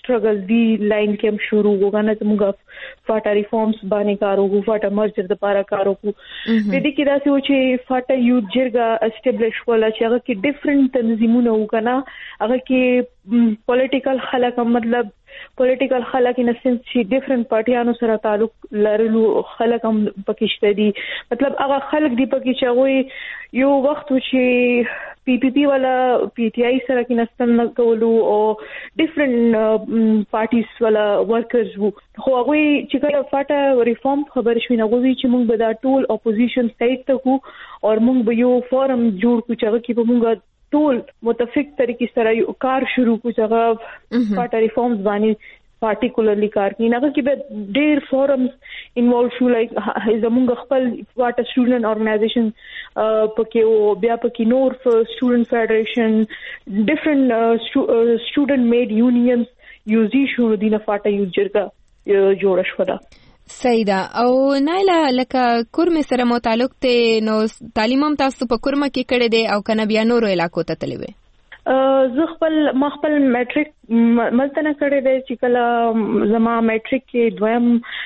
struggle دی لاین کې شروع وګنه موږ فاټا ریفارمز باندې کارو کو فاټا مرجر د پارا کارو کو د دې کې دا چې فاټا یو جرګه اسټابلیش ولا چې هغه کې ډیفرنٹ تنظیمونه وکنا هغه کې پولیټیکل خلک مطلب پولیټیکل خلک ان سنس چې ډیفرنٹ پارټیانو سره تعلق لرلو خلک هم پکې دي مطلب هغه خلک دی پکې چې هغه یو وخت چې پی پی پی والا پی ټی آی سره کې نستن کولو او ډیفرنٹ پارټیز والا ورکرز وو خو هغه چې کله فاټا ریفارم خبر شوی نه غوي چې موږ به دا ټول اپوزیشن سایډ ته کو او موږ به یو فورم جوړ کو چې هغه کې به موږ ټول متفق طریقې سره یو کار شروع کو چې هغه فاټا ریفارمز باندې پارټیکولرلی کار کوي هغه کې به ډېر فورمز انوالو شو لایک زموږ خپل واټر سټوډنټ اورګنایزیشن پکې او بیا پکې نور سټوډنټ فیډریشن ډیفرنٹ سټوډنټ میډ یونینز یوزي شو د نه فاټا یو جرګه جوړ شو دا سیدا او نایلا لکه کورمه سره متعلق ته نو تعلیم هم تاسو په کورمه کې کړی دی او کنه بیا نورو علاقو ته تللی وي زه خپل مخبل میټریک ملته نه کړی دی چې کله زما میټریک کې دویم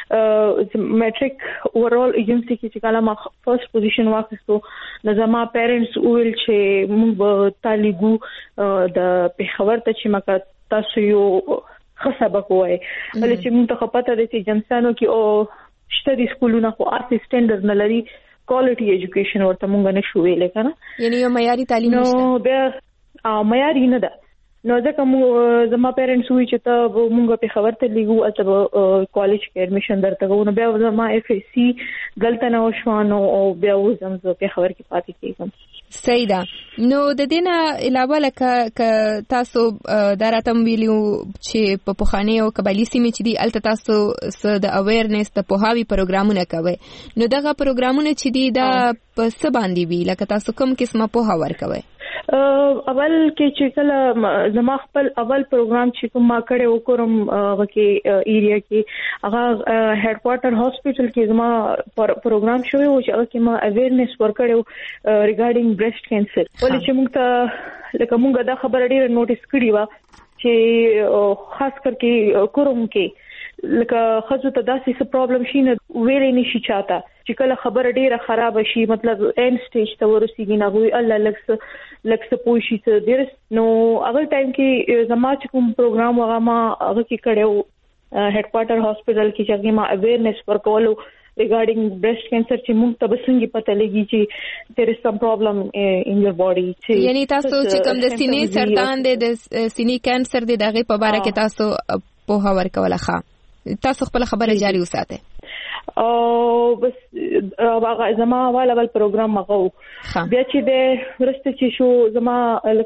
میټریک اورال ایجنسی کې چې کله ما فرست پوزیشن واخیستو نو زما پیرنټس ویل چې موږ به طالبو د پیښور ته چې مکه تاسو یو خصبک وای ولې چې موږ ته پته ده چې جنسانو کې او شته د سکولونو خو آرټ سټانډرډ نه لري کوالټي ایجوکیشن ورته موږ نه شو ویل کنه یعنی یو معیاري تعلیم نشته نو بیا معیاري نه ده نو ځکه موږ زما پیرنټس وی چې ته موږ په خبر ته لیګو اته کالج کې اډمیشن درته کوو نو بیا زما اف ای سی غلطه نه وشوانو او بیا وزم زه په خبر کې پاتې کېږم سیدا نو د دینه علاوه لکه تاسو دراتم ویلیو چې په پوخانی او قبایلی سیمه چې دی الته تاسو د اویرنس د پوهاوی پروګرامونه کوي نو دغه پروګرامونه چې دی دا په څه باندې وی لکه تاسو کوم قسمه پوها ورکوي اول کې چې کله زما خپل اول پروګرام چې کوم ما کړی وکړم وکي ایریا کې هغه هډ کوارټر هاسپټل کې زما پروګرام شوی و چې هغه کې ما اویرنس ورکړو ریګارډینګ بریسټ کینسر ولې چې موږ ته لکه موږ دا خبره ډیره نوټیس کړې و چې خاص کر کوم کې لکه خزو ته داسې څه پرابلم شي نه ویلې نشي چاته چې کله خبره ډیره خراب شي مطلب این سټیج ته ورسیږي نه وي الله لکس لکس پوښي ته ډیر نو هغه ټایم کې زما چې کوم پروګرام هغه ما هغه کې کړو هډ کوارټر هاسپټل کې چې ما اویرنس ورکولو regarding breast cancer چې موږ ته بسنګي پته لګي چې there is some problem in your body چې یعنی تاسو چې کوم د سینې سرطان دی د سینې کانسر دی دغه په اړه کې تاسو په هاور کوله ښه تاسو خپل خبره جاري وساتئ او بس هغه زما اول اول پروګرام مغو بیا چې د ورسته چې شو زما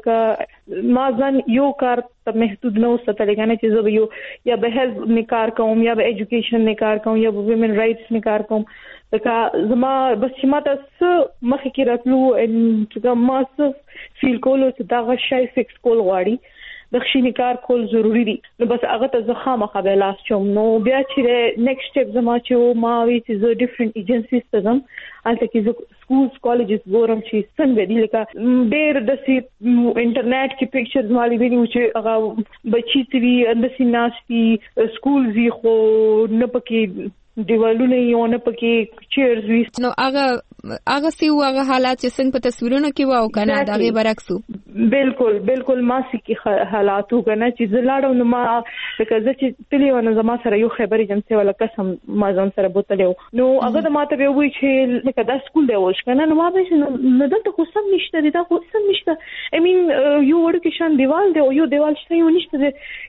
لکه ما ځان یو کار ته محدود نه وساتل کنه چې زه یو یا به هیلث نه کار کوم یا به ایجوکیشن نه کار کوم یا به ویمن رائټس نه کار کوم لکه زما بس چې ما تاسو مخکې کې راتلو ان ما څه فیل کولو چې دا غشای فکس کول غواړي د خشینی کار کول ضروری دي نو بس هغه ته زه خامخا به لاس چوم نو بیا چې نیکسټ سټپ زما چې ما وی چې زه ډیفرنٹ ایجنسیز ته ځم البته کې زه سکولز کالجز ګورم چې څنګه دي لکه ډېر د سي انټرنیټ کې پکچرز مالي ویني چې هغه بچی تری اندسي ناشتي سکول زی خو نه پکې دیوالونه یو نه پکې چیرز وی نو هغه هغه سی هغه حالات چې څنګه په تصویرونو کې واو کنه دا غي برعکسو بالکل بالکل ما سي کې حالات وګنه چې زلاړو نو ما لکه چې تلی ونه زما سره یو خبري جنسي ولا قسم ما ځان سره بوتلو نو هغه د ماته به وی چې لکه دا سکول دی وښ کنه نو ما به نو دلته خو سم نشته دا خو سم نشته I mean یو ورکه شان دیوال دی او یو دیوال شته یو نشته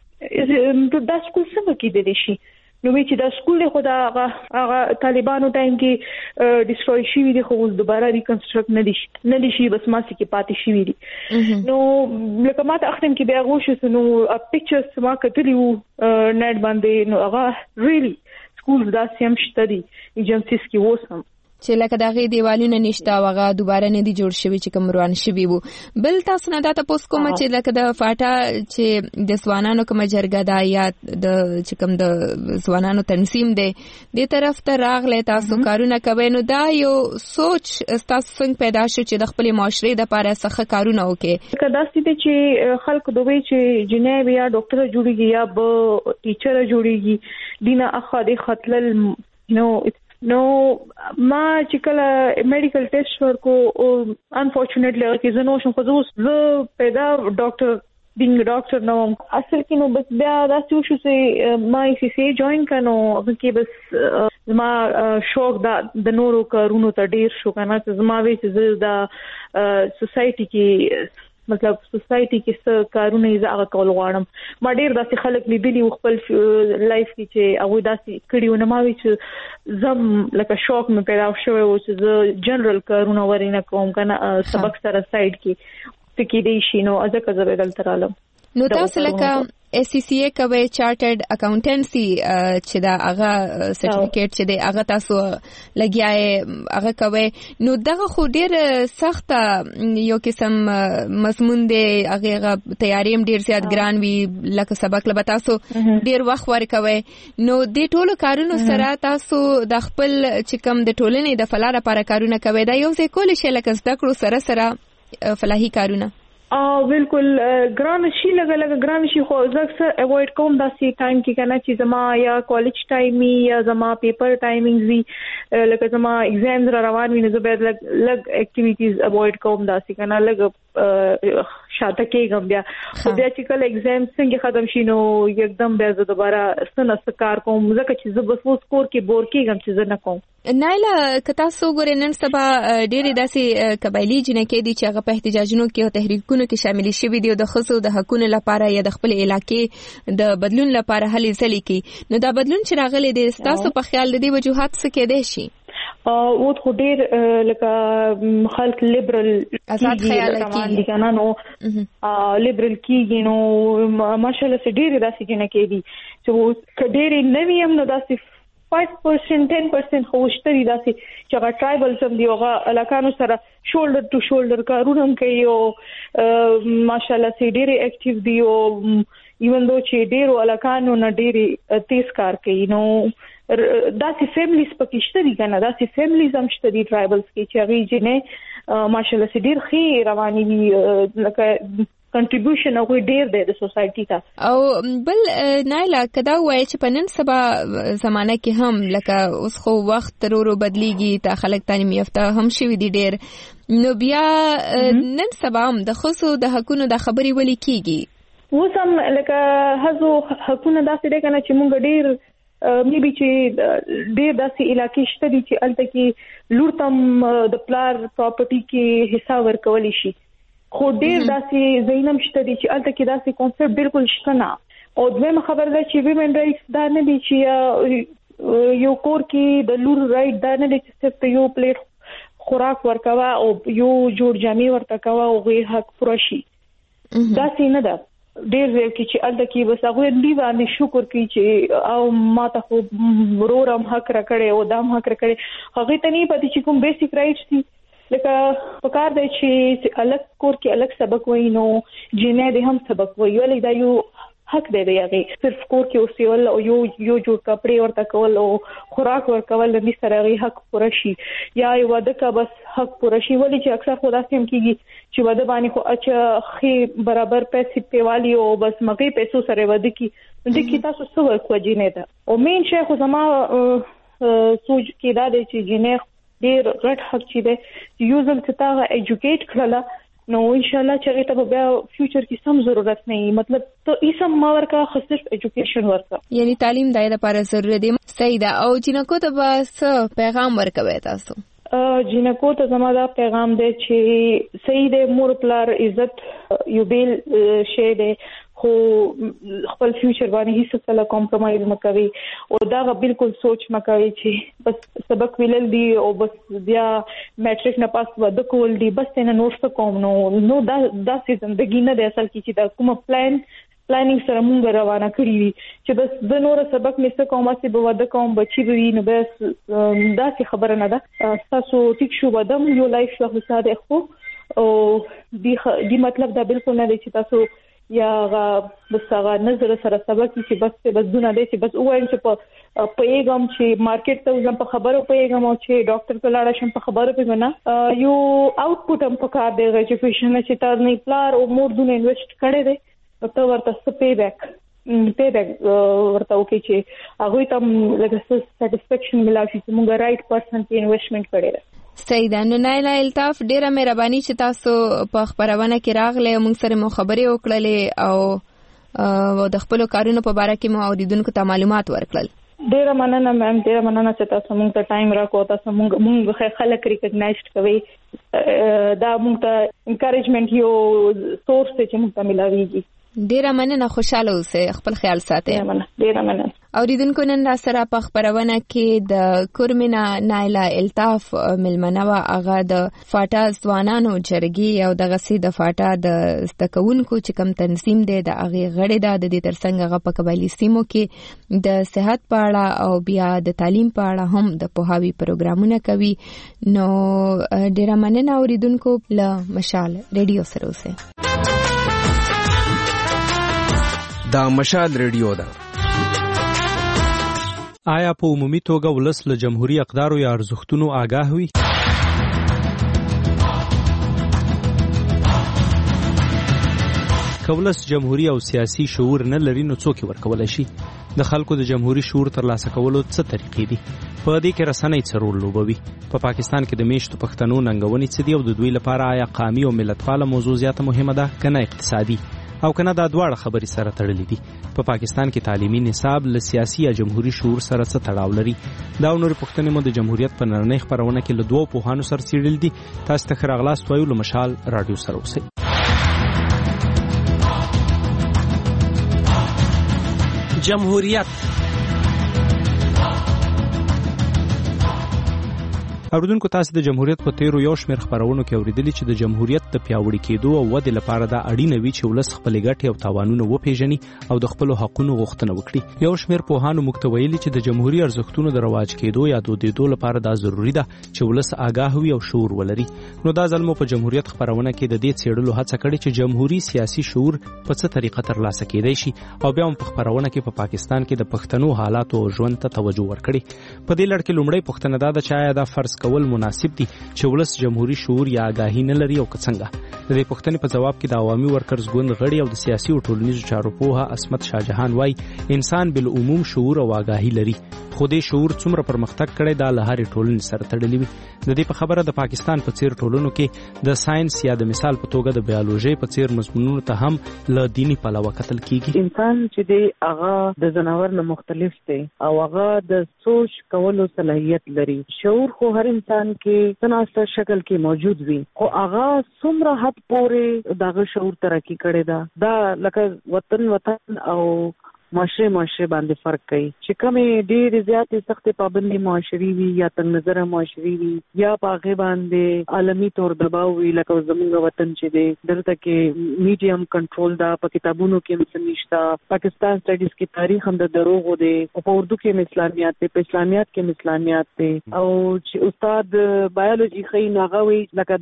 دا سکول څنګه کې دی شي نو چې دا سکول له خدا هغه طالبانو ټایم کې ډیستروي شي دي خو دوباره ریکنسټرکټ نه دي نه دي شي بس ماسي کې پاتې شي دي نو لکه ماته اختم کې بیا غوښه نو پکچرز ما کتلی وو نت باندې نو هغه ریلی سکولز دا سیم شته دي ایجنسیز کې وسم چې لکه دغه دیوالونه نشته واغه دوباره نه دي جوړ شوی چې کوم روان شوی وو. بل تاسو نه دا تاسو کوم چې لکه د فاټا چې د ځوانانو کوم جرګه دا یا د چې کوم د ځوانانو تنظیم دی د طرف ته راغله تاسو کارونه کوي نو دا یو سوچ تاسو څنګه پیدا شو چې د خپل معاشري د لپاره څه کارونه وکړي؟ کدا ستې چې خلک دوی چې جنې یا ډاکټر جوړیږي یا به ټیچر جوړیږي دینه اخا د خپل نو نو ما چې کله میډیکل ټیسټ ورکو او انفورچونټلی کې زه نو شم خو زه پیدا ډاکټر بینګ ډاکټر نو اصل کې نو بس بیا دا څه شو چې ما ای سی سی جوائن کړو هغه کې بس ما شوق دا د نورو کارونو ته ډیر شو کنه چې زما وی چې د سوسايټي کې مطلب سوسايټي کې څه کارونه یې زغه کول غواړم. ما ډیر داسې خلک لیدلي خپل لایف کې چې هغه داسې کړیو نه ما وی چې زم لکه شوق مې پیدا شوی و چې زه جنرال کارونه ورینه کوم کنه سبق سره سایډ کې تکې دی شي نو ځکه زه بدل ترالم. نو تاسو لکه اس سی سی کوي چارټرډ اکاونټنسي چې دا هغه سرټیفیکیټ چې دی هغه تاسو لګیاي هغه کوي نو دغه خو ډیر سخت یو قسم مضمون دی هغه تیاری هم ډیر زیات ګران وی لکه سبق لبا تاسو ډیر وخت ورکوي نو د ټولو کارونو سره تاسو د خپل چې کوم د ټولنې د فلاح لپاره کارونه کوي دا یو ځای کول شي لکه زده کړو سره سره فلاحي کارونه. ا بالکل ګران شي لګا لګا ګران شي خو زکه اوایډ کوم داسې ټایم کې کنه چې زما یا کالج ټایم یا زما پیپر ټایمینګز وی لکه زما ایگزامز را روان وي نو زه به لګ لګ اکټیویټیز اوایډ کوم داسې کنه لګ شاته کېږم بیا خو بیا چې کله ایگزام څنګه ختم شي نو یکدم بیا زه دوباره ستنه سکار کوم ځکه چې زه بس وو سکور کې بور کېږم چې زه نه کوم. نایلا کتا سو ګورې نن سبا ډېرې داسې قبایلی جنکې دي چې هغه په احتجاجونو کې او تحریکونو کې شامل شوي دي او د ښځو د حقونو لپاره یا د خپل علاقې د بدلون لپاره هلې ځلې کوي نو دا بدلون چې راغلی دی ستاسو په خیال د دې وجوهات څه کېدای شي؟ او خو ډېر لکه خلک لیبرل آزاد خیال کوي کنه نو لیبرل کیږي نو ماشاءالله سي ډېر داسې جنکې دي چې ډېر نوی هم نو داسې five percent ten percent خوشتري داسې چې هغه ټرایبل سم دی هغه علاقانو سره شولډر ټو شولډر کارونه کوي او ماشاءالله سي ډېر اکټیو دی او ایون دو چې ډېر علاقانو نه ډېر تیز کار کوي نو داسې فیملیز پکې شته دي کنه داسې فیملیز هم شته دي ټرایبلز کې چې هغه جنې ماشاءالله سي ډېر خې رواني وي لکه کنټریبیوشن او ډیر دی د سوسايټي ته. او بل نایلا کدا وای چې په نن سبا زمانه کې هم لکه اوس خو وخت ترورو بدلیږي تا خلک تعلیم یافته هم شوي دي ډیر نو بیا نن سبا هم د خصو د حقونو د خبري ولي کیږي وسم لکه هزو حقونه داسې دی کنه چې مونږ ډیر مې بي چې ډیر داسې علاقې شته دي چې الته کې لورتم د پلار پراپرټي کې حصہ ورکول شي خو ډیر داسې زینم شته دي چې الته کې داسې کانسپټ بالکل شته نه او دویمه خبر ده چې ویمن رائټس دا نه دي چې یو کور کې د لور رائټ دا نه دي چې صرف یو پلیټ خوراک ورکوا او یو جوړ جامې ورته کوا او غي حق پوره شي داسې نه ده ډیر ځل کې چې الته کې بس هغه دی باندې شکر کوي چې او ماته خو ورورم حق را کړي او دام حق را کړي هغه ته نه پاتې چې کوم بیسیک رائټس دي لکه پکار دی چې الګ کور کې الګ سبق وای نو جنې دې هم سبق وای ولې دا یو حق دی دی هغه صرف کور کې اوسېول او یو یو جوړ کپڑے ورته کول او خوراک ورکول د سره غي حق پوره شي یا یو واده کا بس حق پوره شي ولې چې اکثر خدا سم کیږي چې واده باندې خو اچھا خې برابر پیسې پیوالي او بس مګي پیسو سره واده کی د کی تاسو څه ورکو جنې ده او مين شیخ زما سوچ کې دا دی چې جنې ډیر غټ حق چي دی یوزل چې تاغه ایجوکیټ کړله نو ان شاء الله چې ته بیا فیوچر کې سم ضرورت نه مطلب ته ایسم ماور کا خصوص ایجوکیشن ورکا یعنی تعلیم دای لپاره ضروري دی صحیح ده او جنکو ته بس پیغام ورکوي تاسو جنکو ته زما دا پیغام دی چې صحیح دی مور پلار عزت یو بیل شی دی خو خپل فیوچر باندې هیڅ څه کمپرمایز مکوي او دا بالکل سوچ مکوي چې بس سبق ویلل دي او بس بیا میټریک نه پاس ود کول دي بس نه نور څه کوم نو نو دا د ژوندۍ نه د اصل کې چې دا کوم پلان پلانینګ سره مونږ روانه کړی وي چې بس د نور سبق مې څه کوم چې به واده کوم بچي به وي نو بس داسې خبره نه ده تاسو ټیک شو واده یو لایف شو ساده خو او دی مطلب دا بالکل نه دی چې تاسو یا بس هغه نظر سره سبق چې بس بس دونه دی چې بس وایم چې په پیغام چې مارکیټ ته وزم په خبرو پیغام او چې ډاکټر په لاړه شم په خبرو پیغام یو آوټپوټ هم په کار دی ایجوکیشن چې تاسو نه پلار او مور دونه انویسټ کړی دی ته ورته سپې بیک پې بیک ورته وکړي چې هغه ته لکه سټیسفیکشن ملایي چې موږ رائټ پرسن کې انویسټمنٹ کړی. سیدا نو نایلا الطاف ډیره مهرباني چې تاسو په خبرونه کې راغله موږ سره مو خبرې وکړلې او د خپل کارونو په اړه کې مو اوریدونکو ته معلومات ورکړل. ډیره مننه مېم ډیره مننه چې تاسو موږ ته ټایم راکو تاسو موږ موږ خلک ریکګنایز کوي دا موږ ته انکریجمنت یو سورس چې موږ ته ملاويږي. ډیره مننه خوشاله اوسئ خپل خیال ساتئ. ډیره مننه. اوریدونکو نن را سره په خبرونه کې د کورمینا نایلا الطاف ملمنه وا هغه د فاټا ځوانانو جرګي او د غسي د فاټا د استکونکو چې کم تنظیم دی د هغه غړي د دې ترڅنګ هغه په قبایلی سیمو کې د صحت په اړه او بیا د تعلیم په اړه هم د پوهاوی پروګرامونه کوي. نو ډیره مننه اوریدونکو له مشال ریډیو سره اوسئ. دا مشال ریډیو ده. آیا په عمومي توګه ولس له جمهوریت اقدارو یا ارزښتونو آگاه وي؟ کولس جمهوریت او سیاسي شعور نه لري نو څوک ورکول شي؟ د خلکو د جمهوریت شعور ترلاسه کولو څه طریقې دي؟ په دې کې رسنۍ څه رول لوبوي؟ په پاکستان کې د میشتو پښتنو ننګونې څه دي او د دوی لپاره آیا قومي او ملتپاله موضوع زیاته مهمه ده کنه اقتصادي؟ او کنه دا دواړه خبرې سره تړلې دي. په پاکستان کې تعلیمي نصاب له سیاسي یا جمهوریت شعور سره څه تړاو لري؟ دا نور پوښتنې مو د جمهوریت په نړۍ خبرونه کې له دوه پوهانو سره څېړل دي. تاسو ته راغلاست وایو له مشال رادیو سره اوسئ. جمهوریت اوریدونکو تاسو د جمهوریت په تیرو یو شمېر خبرونو کې اوریدلی چې د جمهوریت د پیاوړي کېدو او ودې لپاره دا اړینه وي چې ولس خپل ګټې او تاوانونه وپیژني او د خپل حقوقو غوښتنه وکړي. یو شمېر پوهانو موږ ته ویلي چې د جمهوریت ارزښتونو د رواج کېدو یا دودېدو لپاره دا ضروری ده چې ولس آگاه وي او شعور ولري. نو دا ځل مو په جمهوریت خبرونه کې د دې څېړلو هڅه کړې چې جمهوریت سیاسي شعور په څه طریقه ترلاسه کېدای شي او بیا هم په خبرونه کې په پاکستان کې د پښتنو حالات او ژوند ته توجه ورکړي. په دې لړ کې لومړی پوښتنه دا ده چې آیا دا فرض کول مناسب دي چې ولس جمهوریت شعور یا آگاهی نه لري او څنګه؟ د دې پوښتنې په جواب کې د عوامي ورکرز ګوند غړي او د سیاسي او ټولنیزو چارو پوها عصمت شاهجهان وای انسان بالعموم شعور او آگاهی لري خو دې شعور څومره پرمختګ کړي دا له هرې ټولنې سره تړلی وي. د دې په خبره د پاکستان په څیر ټولنو کې د ساينس یا د مثال په توګه د بیولوژي په څیر مضمونونو ته هم له دینی پلوه کتل کیږي. انسان چې دی هغه د جناور نه مختلف دی او هغه د سوچ کولو صلاحیت لري. شعور خو هر انسان کې تناسب شکل کې موجود وي خو هغه څومره حد پورې دغه شعور ترقی کړي دا دا لکه وطن وطن او معاشره معاشره باندې فرق کوي چې کومې ډېرې زیاتې سختې پابندي معاشري وي یا تنګ نظره معاشري وي یا په هغې باندې عالمي طور دباو وي لکه زموږ وطن چې دی دلته کې میډیم کنټرول ده. په کتابونو کې هم څه نشته. پاکستان سټډیز کې تاریخ هم د دروغو دی او په اردو کې هم اسلامیات دی په اسلامیات کې هم اسلامیات دی او چې استاد بایولوژي ښیي نو هغه وایي لکه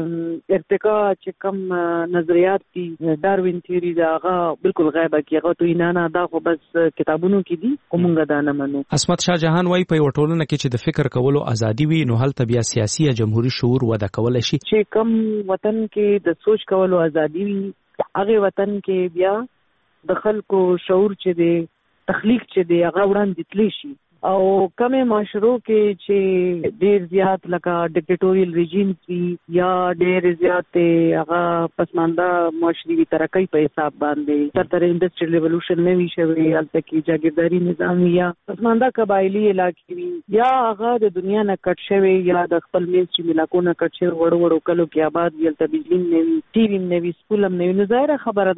د ارتقا چې کوم نظریات دي ډاروین تیوري ده هغه بالکل غیبه کې هغه تو نه دا بس کتابونو کې دي کومه دا نه منو. عصمت شاهجهان وای په وټولنه کې چې د فکر کولو ازادي وي نو هلته بیا سیاسي یا جمهوریت شعور وده کول شي. چې کم وطن کې د سوچ کولو ازادي وي هغه وطن کې بیا د خلکو شعور چې دی تخلیق چې دی هغه وړاندې تللی شي او کمه معاشرو کې چې ډېر زیات لکه ډیکټیټوریل ریژیمز وي یا ډېر زیات هغه پسمانده معاشري ترقۍ په حساب باندې تر تر انډستریل ریولوشن نه وي شوی هلته کې جاګیرداري نظام یا پسمانده قبایلي علاقې وي یا هغه د دنیا نه کټ شوی یا د خپل میشتي ملاکو نه کټ شوی وړو وړو کلو کې آباد وي هلته بجلی نه وي ټي وي نه وي سکول هم نه وي. نو ظاهره خبره ده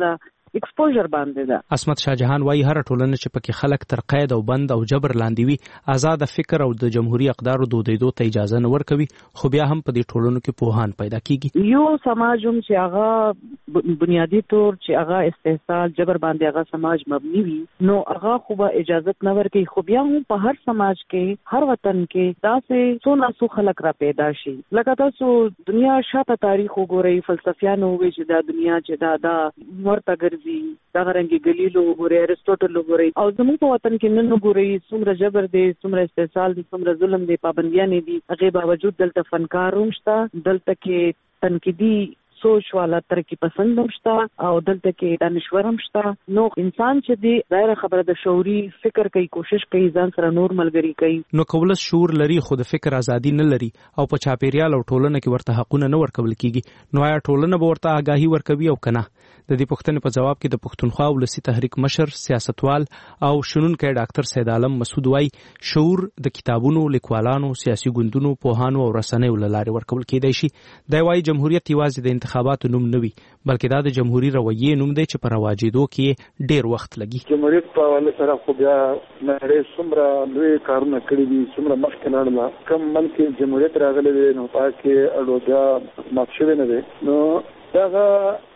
ایکسپوژر باندې ده. عصمت شاه جهان وايي هر ټولنه چې پکې خلک تر قید او بند او جبر لاندې وي آزاد فکر او د جمهوریت اقدارو دودیدو ته اجازه نه ورکوي، خو بیا هم په دې ټولنو کې پوهان پیدا کیږي. یو سماج هم چې هغه بنیادی طور چې هغه استحصال جبر باندې هغه سماج مبني وي نو هغه خو به اجازه نه ورکوي، خو بیا هم په هر سماج کې هر وطن کې داسې څو ناسو خلک را پیدا شي. لکه تاسو دنیا شاته تاریخ وګورئ، فلسفیانو وایي چې دا دنیا چې دا دا ورته ګرځي، دغه رنګي ګلیلو وګورئ، ارسطوټل وګورئ، او زموږ په وطن کې نن وګورئ څومره جبر دی، څومره استحصال دی، څومره ظلم دی، پابندیانې دي. هغې باوجود دلته فنکار هم شته، دلته کې تنقیدي سوچ والا ترقی پسند هم شته او دلته کې دانشور هم شته. نو انسان چې دی ظاهر خبره د شعوري فکر کوي، کوشش کوي ځان سره نور ملګری کوي. نو کولس شعور لري خو د فکر ازادي نه لري او په چاپیریال او ټولنه کې ورته حقونه نه ورکول کیږي. نو آیا ټولنه به ورته آگاهي ورکوي او کنه؟ د دې پوښتنې په جواب کې د پښتونخوا ولسی تحریک مشر سیاستوال او شنونکی ډاکټر سید عالم مسعود وايي شعور د کتابونو، لیکوالانو، سیاسي ګوندونو، پوهانو او رسنیو له لارې ورکول کېدای شي. دا وايي جمهوریت یوازې د انتخاباتو نوم نه وي بلکې دا د جمهوریت رویې نوم دی چې پر رواجېدو کې ډېر وخت لګي. جمهوریت په حواله سره خو بیا نړۍ څومره لوی کارونه کړي دي، څومره مخکې لاړله. کوم ملک جمهوریت راغلی دی نو په هغه کې اړودا مات شوی نه دی. نو دغه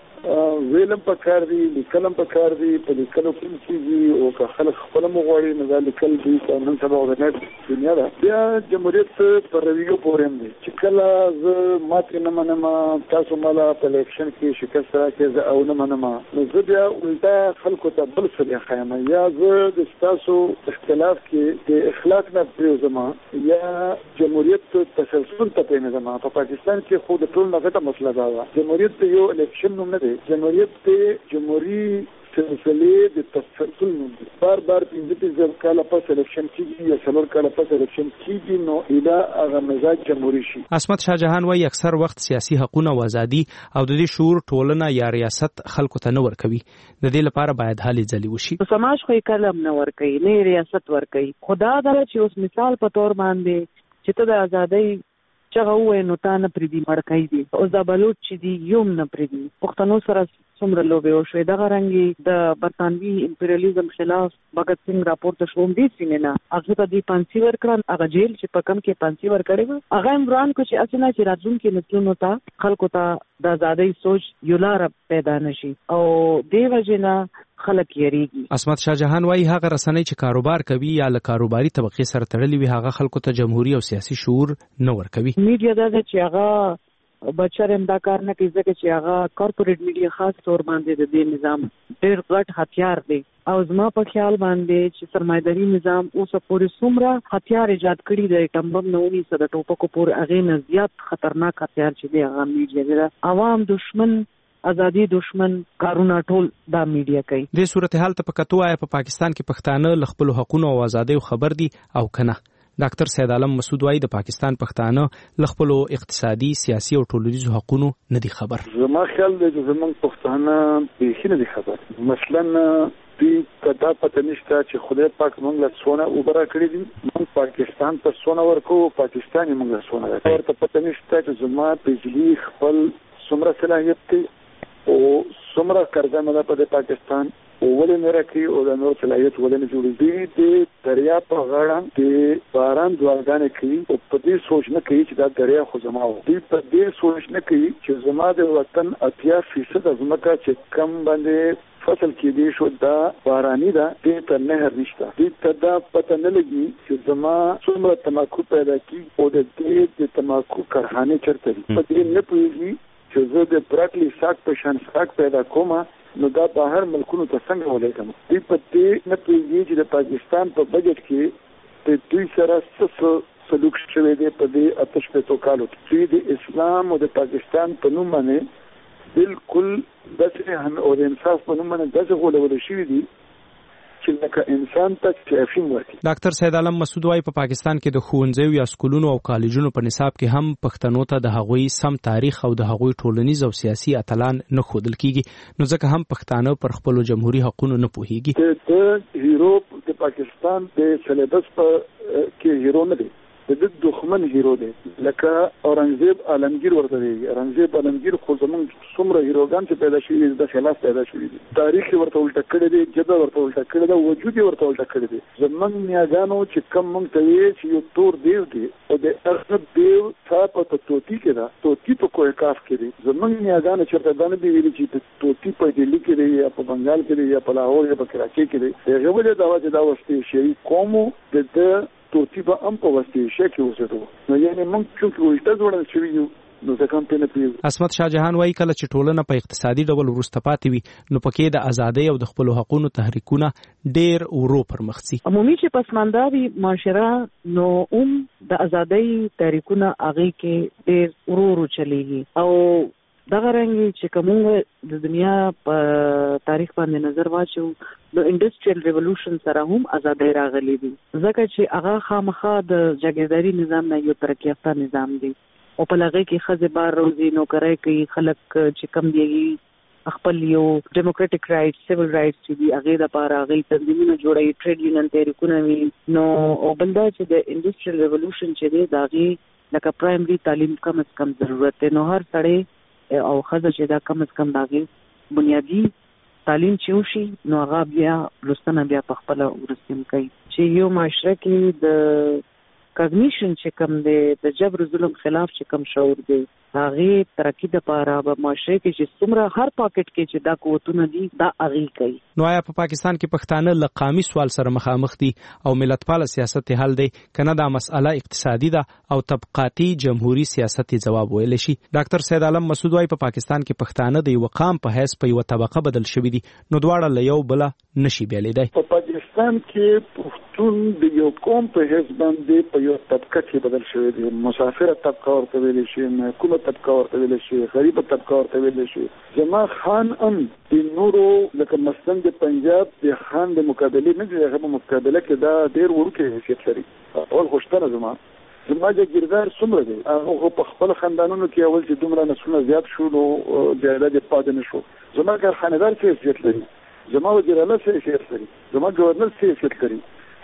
ویلم په کار دی، لیکلم په کار دی، په لیکلو کې کېږي او که خلک خپله مغواړي نو دا لیکل دي نن سبا د نټ دنیا ده. بیا جمهوریت په رویو پورې هم دی چې کله زه ماتې نه منم، تاسو مالا په الیکشن کې شکست راکړئ زه او نه منم، نو زه بیا الټا خلکو ته بل څه بیاخیم، یا زه د ستاسو اختلاف کې د اخلاق نه پرېوځم یا جمهوریت تسلسل ته پرېنځم. په پاکستان کې خو د ټول نه غټه مسله دا ده، جمهوریت د یو الیکشن نوم نه دی، جمهوریت ته جمهوری سلسله د تسلسل نوم دی. بار بار پنځه پنځه کاله پس الیکشن کیږي یا څلور کاله پس الیکشن کیږي نو اله هغه مزاج جمهوری شي. عصمت شاه جهان وايي اکثر وخت سیاسي حقوقونه او ازادي او د دې شعور ټولنه یا ریاست خلکو ته نه ورکوي. د دې لپاره باید هلې ځلې وشي. سماج خو کلم نه ورکوي، نه ریاست ورکوي. خدا دا چې اوس مثال په تور باندې چې ته د ازادۍ چغه وای نو تا نه پریدي مړکای دي، اوس دا بلوچ چې دی یوم نه پریدي. پښتنو سره څومره لوبې وشوې، دغه رنګي د برتانوي امپریالیزم خلاف بھگت سنگھ راپورته شو هم دې سینې نه هغه ته دی پانسی ورکړل. هغه جیل چې په کم کې پانسی ورکړی و هغه عمران کو چې اسنه چې راتلونکي نسلونو ته خلکو ته د ازادۍ سوچ یو لار پیدا نشي او دی وجنه خلک یریږي. عصمت شاه جهان وايي هغه رسنۍ چې کاروبار کوي یا له کاروباري طبقې سره تړلې وي هغه خلکو ته جمهوریت او سیاسي شعور نه ورکوي. میډیا دا چې هغه بچر هم دا کار نه کوي ځکه چې هغه کارپوریټ میډیا خاص تور باندې د دې نظام ډېر غټ هتیار دی او زما په خیال باندې چې سرمایداري نظام اوس پورې څومره هتیار ایجاد کړي دی ټمبم نه ونی سره ټوپکو پورې هغه نه زیات خطرناک هتیار چې دی هغه میډیا دی. عوام دشمن، ازادي دشمن کارونه ټول دا میډیا کوي. د صورتحال ته پکتو آیا په پاکستان کې پښتانه ل خپل حقوقو او ازادۍ خبر دي او کنه؟ ډاکټر سید عالم مسعود وايي د پاکستان پښتانه ل خپل اقتصادي، سیاسي او ټولنیزو حقوقو نه دي خبر. زما خیال دی چې زمونږ پښتانه به نه دي خبر. مثلا دی کدا پته نشته چې خدای پاک موږ له سونه وبره کړی دي، موږ پاکستان ته سونه ورکو، پاکستاني موږ له سونه ورکو. ورته پته نشته چې زما بجلی خپل څومره صلاحیت دی او څومره قرضه مده په پاکستان ولې نه راکړي او د نور صلاحیت ولې نه جوړېږي. د دریا په غاړه د باران دعاګانې کوي او په دې سوچ نه کوي چې دا دریا خو زما و. دوی په دې سوچ نه کوي چې زما د وطن اتیا فیصد ځمکه چې کم باندې فصل کې دی شو دا باراني ده، دې ته نهر نشته. دې ته دا پته نه لګي چې زما څومره تماکو پیدا کی او د دې د تماکو کارخانې چرته دي. په دې نه پوهېږي چې زه د براکلی ساک په شان ساک پیدا کوم نو دا بهر ملکونو ته څنګه ولېږم. دوی په دې نه پوهېږي چې د پاکستان په بجټ کې د دوی سره څه سلوک شوی دی په دې اته شپېتو کالو کې. دوی د اسلام او د پاکستان په نوم باندې بالکل داسې او د انصاف په نوم باندې داسې غولول شوي دي چې لکه انسان ته تعفیم ورکړي. ډاکټر سید عالم مسعود وايي په پاکستان کې د ښوونځیو یا سکولونو او کالجونو په نصاب کې هم پښتنو ته د هغوی سم تاریخ او د هغوی ټولنیز او سیاسي اتلان نه ښودل کیږي، نو ځکه هم پښتانه پر خپل جمهوریت حقوقو نه پوهیږي. د هیرو د پاکستان د سلیبس په کې هیرو نه دی. د دښمن هیرو دی لکه اورنګزیب عالمگیر ورته دی. اورنګزیب عالمگیر خو زمونږ څومره هیروګان چې پیدا شوي دي د خلاف پیدا شوي دي، تاریخ ورته الټه کړی دی، جبه ورته الټه کړی دی، وجود ورته الټه کړی دی. زمونږ نیاګانو چې کم مونږ ته وی چې یو تور دیو دی او د هغه دیو صاحب په توتی کې دا توتی په کوه کاف کې دی. زمونږ نیاګانو چې دا نه دی ویلي چې توتی په دلی کې دی یا په بنگال کې دی یا په لاهور یا په کراچۍ کې دی. هغه ولې دا چې دا وسته شي کومو د توتی به هم په وسته شي کې وسېدو. نو یعنی مونږ چې ولټه جوړل شوی یو نو ځکه هم پنه پیو. عصمت شاه جهان وایي کله چې ټولنه په اقتصادي ډول وروسته پاتې وي نو پکې د ازادۍ او د خپل حقوقو تحریکونه ډېر ورو پرمخ ځي. عمومي چې پسمانده وي معاشره نو هم د ازادۍ تحریکونه هغه کې ډېر ورو ورو چلیږي او دغه رنګ چې کومه د دنیا په تاریخ باندې نظر واچو د انډستریال ریولوشن سره هم ازادۍ راغلي دي ځکه چې هغه خامخا د جګیرداري نظام نه یو ترقی یافته نظام دی او په لغه کې خزه بار روزي نوکرای کوي خلک چې کم دیږي خپل یو ډیموکراټک رائټس سیویل رائټس چې دی هغه د لپاره هغه تنظیمونه جوړوي ټریډ یونین تحریکونه وي نو او بل دا چې د انډستریال ریولوشن چې دی داغي لکه پرایمري تعلیم کم از کم ضرورت دی نو هر سړی او خزه چې دا کم از کم داغي بنیادی تعلیم چې وشي نو هغه بیا لوستنه بیا په خپل ورسیم کوي چې یو معاشره کې د کاګنیشن چې کم دی د جبر ظلم خلاف چې کم شعور دی هغه ترقی د پاره په معاشره کې چې څومره هر پاکټ کې چې دا قوتونه دي دا اغي کوي. نو آیا په پاکستان کې پښتانه له قومي سوال سره مخامخ دي او ملتپال سیاست حل دی کنه دا مسأله اقتصادي ده او طبقاتي جمهوریت سیاست جواب ویل شي؟ ډاکټر سید عالم مسعود وايي په پاکستان کې پښتانه د یو قام په حیث په یو طبقه بدل شوی دي نو دواړه له یو بل نشي بیلیدای. په پاکستان کې پښتون د یو قوم په حیث باندې په یو طبقه کې بدل شوی دی. مسافر طبقه ورته ویل شي، حکومت طبقه ورته ویل شي، غریب طبقه ورته ویل شي. زما خان ام د نورو لکه مثلا د پنجاب د خان د مقابله نه دی، هغه په مقابله کې دا ډیر ورکه حیثیت لري. اول خوشتنه زما زما د ګردار څومره دی هغه په خپل خاندانونو کې اول چې دومره نسلونه زیات شو نو جایداد پاتې نشو. زما ګر خاندان کې حیثیت لري، زما وزیر اعلی څه حیثیت لري، زما گورنر څه حیثیت لري.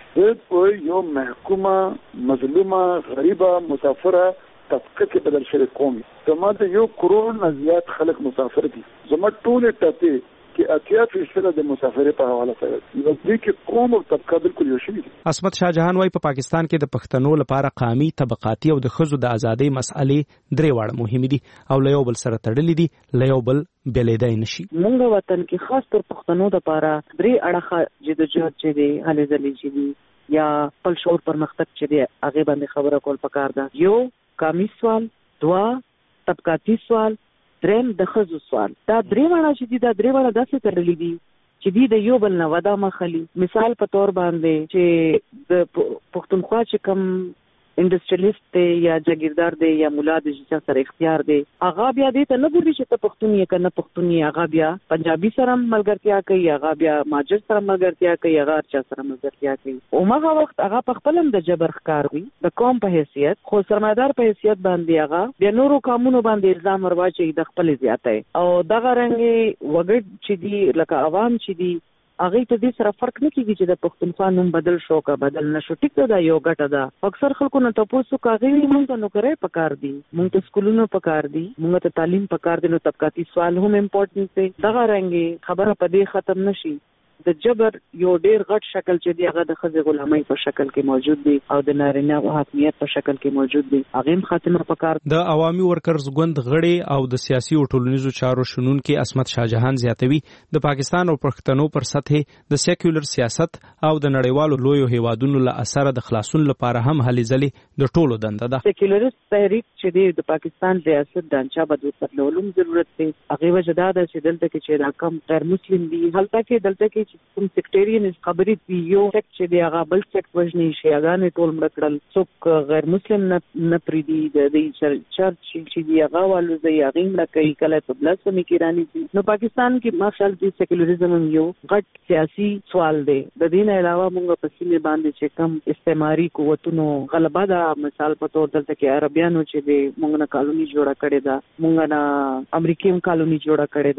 د یو محکومه مظلومه غریبه مسافره طبقه کې بدل شوی قوم. زما د یو کروڑ نه زیات خلک مسافر دي. زما ټول ټاپه کې اتیا فیصد د مسافر په حواله سره نو دې کې قوم او طبقه بالکل یو شی دي. عصمت شاه جهان وايي په پاکستان کې د پښتنو لپاره قومي طبقاتي او د خزو د ازادۍ مسئلې درې واړه مهمې دي او له یو بل سره تړلې دي، له یو بل بیلیدای نشي. موږ وطن کې خاص تر پښتنو لپاره درې اړخه جدوجہد چې دي هلې ځلې چې دي یا خپل شعور پرمختګ چې دي هغه باندې خبره کول پکار ده. یو قومي سوال، دوا طبقاتي سوال، دریم د خزو سوال. دا درې وړه چې دي دا درې وړه داسې تړلې دي چې دی د یو بل نه ودا مخالي. مثال په تور باندې چې د پښتونخوا چې کم انډستریالیست دی یا جاگیردار دی یا مولا دی چې سره اختیار دی هغه بیا دې ته نه ګوري چې ته پښتون یې کنه پښتون یې، هغه بیا پنجابي سره ملګرتیا کوي، هغه بیا ماجر سره ملګرتیا کوي، هغه چا سره ملګرتیا کوي. او هغه وخت هغه په خپل د جبر ښکار وي د قوم په حیثیت، خو سرمایدار په حیثیت باندې هغه بیا نورو قانونو باندې الزام ورواچي د خپل زیاتای او دغه رنګ وګړي چې دی لکه عوام چې دی هغه ته دې سره فرق نه کیږي چې د پښتونخوا نوم بدل شو کا بدل نشو. ټیک ده یو ګټه ده. اکثر خلکو نه تاسو کاغي مونږ ته نوکرې پکار دي، مونږ ته سکولونو پکار دي، مونږ ته تعلیم پکار دي. نو طبقاتي سوال هم امپورټنت دی. دغه رنګ خبره په دې ختم نشي. د جبر یو ډیر غټ شکل چې دی هغه د خزې غلامۍ په شکل کې موجود دی او د نارینه حاکمیت په شکل کې موجود دی. هغه هم خاتمه پکار. د عوامي ورکرز ګوند غړي او د سیاسي او ټولنیزو چارو شنونکو عصمت شاه جهان زیاتوي د پاکستان او پښتنو پر سطح د سیکولر سیاست او د نړیوالو لویو هیوادونو له اثر د خلاصون لپاره هم هلې ځلې د ټولو دنده ده. سیکولریست تحریک چې دی د پاکستان ریاست ډانچا بدلون بدلولم ضرورت دی. هغه وجه دا ده چې دلته کې چې راکم غیر مسلم دي هلته کې دلته کې کوم سیکټریان خبرې دی یو سیکټ چې دی هغه بل سیکټ وژني شیعاګان ټول مړ کړل، څوک غیر مسلم نه نه پریدي د دې چرچ چې دی هغه والو دی هغه مړ کوي کله په بلاسمي کې رانی دي. نو پاکستان کې ماشال دی سیکولریزم یو غټ سیاسي سوال دی. د دین علاوه موږ په سیمه باندې چې کم استعماري قوتونو غلبه ده. مثال په تور دلته کې عربیانو چې دی موږ نه کالونی جوړه کړې ده، موږ نه امریکایي کالونی جوړه کړې ده،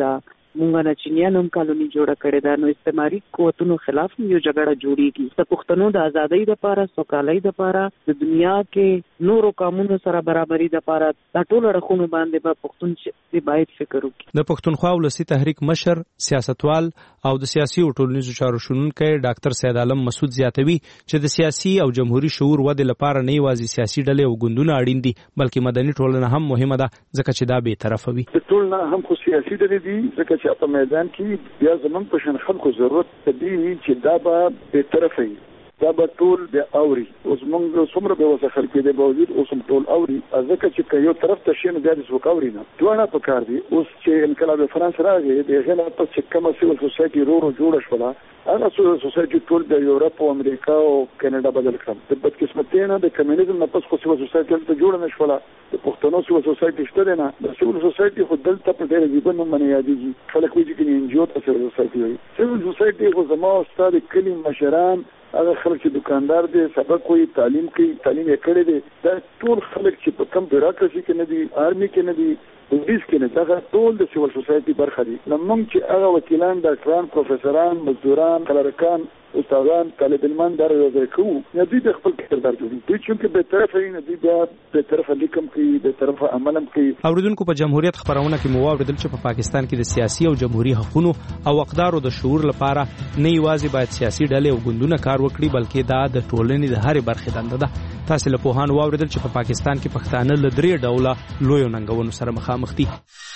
مونږ نه چینیانو هم کالونی جوړه کړې ده، نو استعماري قوتونو خلاف یو جګړه جوړیږي. د پښتنو د ازادۍ لپاره، سوکالۍ لپاره، د دنیا کې نورو قومونو سره برابرۍ لپاره دا ټول اړخونه باندې به پښتون چې باید فکر وکړي. د پښتونخوا ولسی تحریک مشر، سیاستوال او د سیاسي او ټولنیزو چارو شنونکی ډاکټر سید عالم مسعود زیاتوي چې د سیاسي او جمهوریت شعور ودې لپاره نه یوازې سیاسي ډلې او ګوندونه اړین دي، بلکې مدني ټولنه هم مهمه ده، ځکه چې دا به طرفه وي. د ټولنه هم خو سیاسي ډلې دي، ځکه چې په میدان کې بیا زمونږ په شان خلکو ضرورت دی چې دا به به طرفه وي، دا به ټول د اوري. اوس موږ څومره به وسه خلک دی باوجود اوس هم ټول اوري، ځکه چې یو طرف ته شي نو بیا د څوک اوري نه. دوه په کار دي. اوس چې انقلاب فرانس راغی د غلا په چې کومه سیول سوسایټي رو رو جوړه شوه، هغه سوسایټي ټول د یورپ او امریکا او کاناډا بدل کړل. د بدقسمتۍ نه د کمیونیزم نه پس خو سیول سوسایټي ته جوړه نه شوله. د پښتنو سیول سوسایټي شته نه، د سیول سوسایټي خو دلته په ډېر ژبه نه منې یادېږي. خلک وایي چې ان جی او ته سیول سوسایټي وایي. سیول سوسایټي خو زما استاد کلی مشران، هغه خلک چې دکاندار دي، سبق وایي، تعلیم کوي، تعلیم یې کړی دی، دا ټول خلک چې په کم بیوروکراسي کې نه دي، آرمي کې نه دي، پولیس کې نه، دا ټول د سیول سوسایټي برخه دي. نو موږ چې هغه وکیلان، ډاکټران، پروفیسوران، مزدوران، کلرکان، استادان، طالب علمان دا راځي کوو، نه دوی د خپل کردار جوړي. دوی چې به طرفه نه دي، بیا به طرفه لیکم کوي، به طرفه عملم کوي. اوریدونکو په جمهوریت خبرونه کې مو واوریدل چې په پاکستان کې د سیاسي او جمهوریت حقوقو او اقدارو د شعور لپاره نه یوازې باید سیاسي ډلې او ګوندونه کار وکړي، بلکې دا د ټولنې د هرې برخې دنده ده. تاسو له پوهانو واوریدل چې په پاکستان کې پښتانه له درې ډوله لویو ننګونو سره مخامخ دي.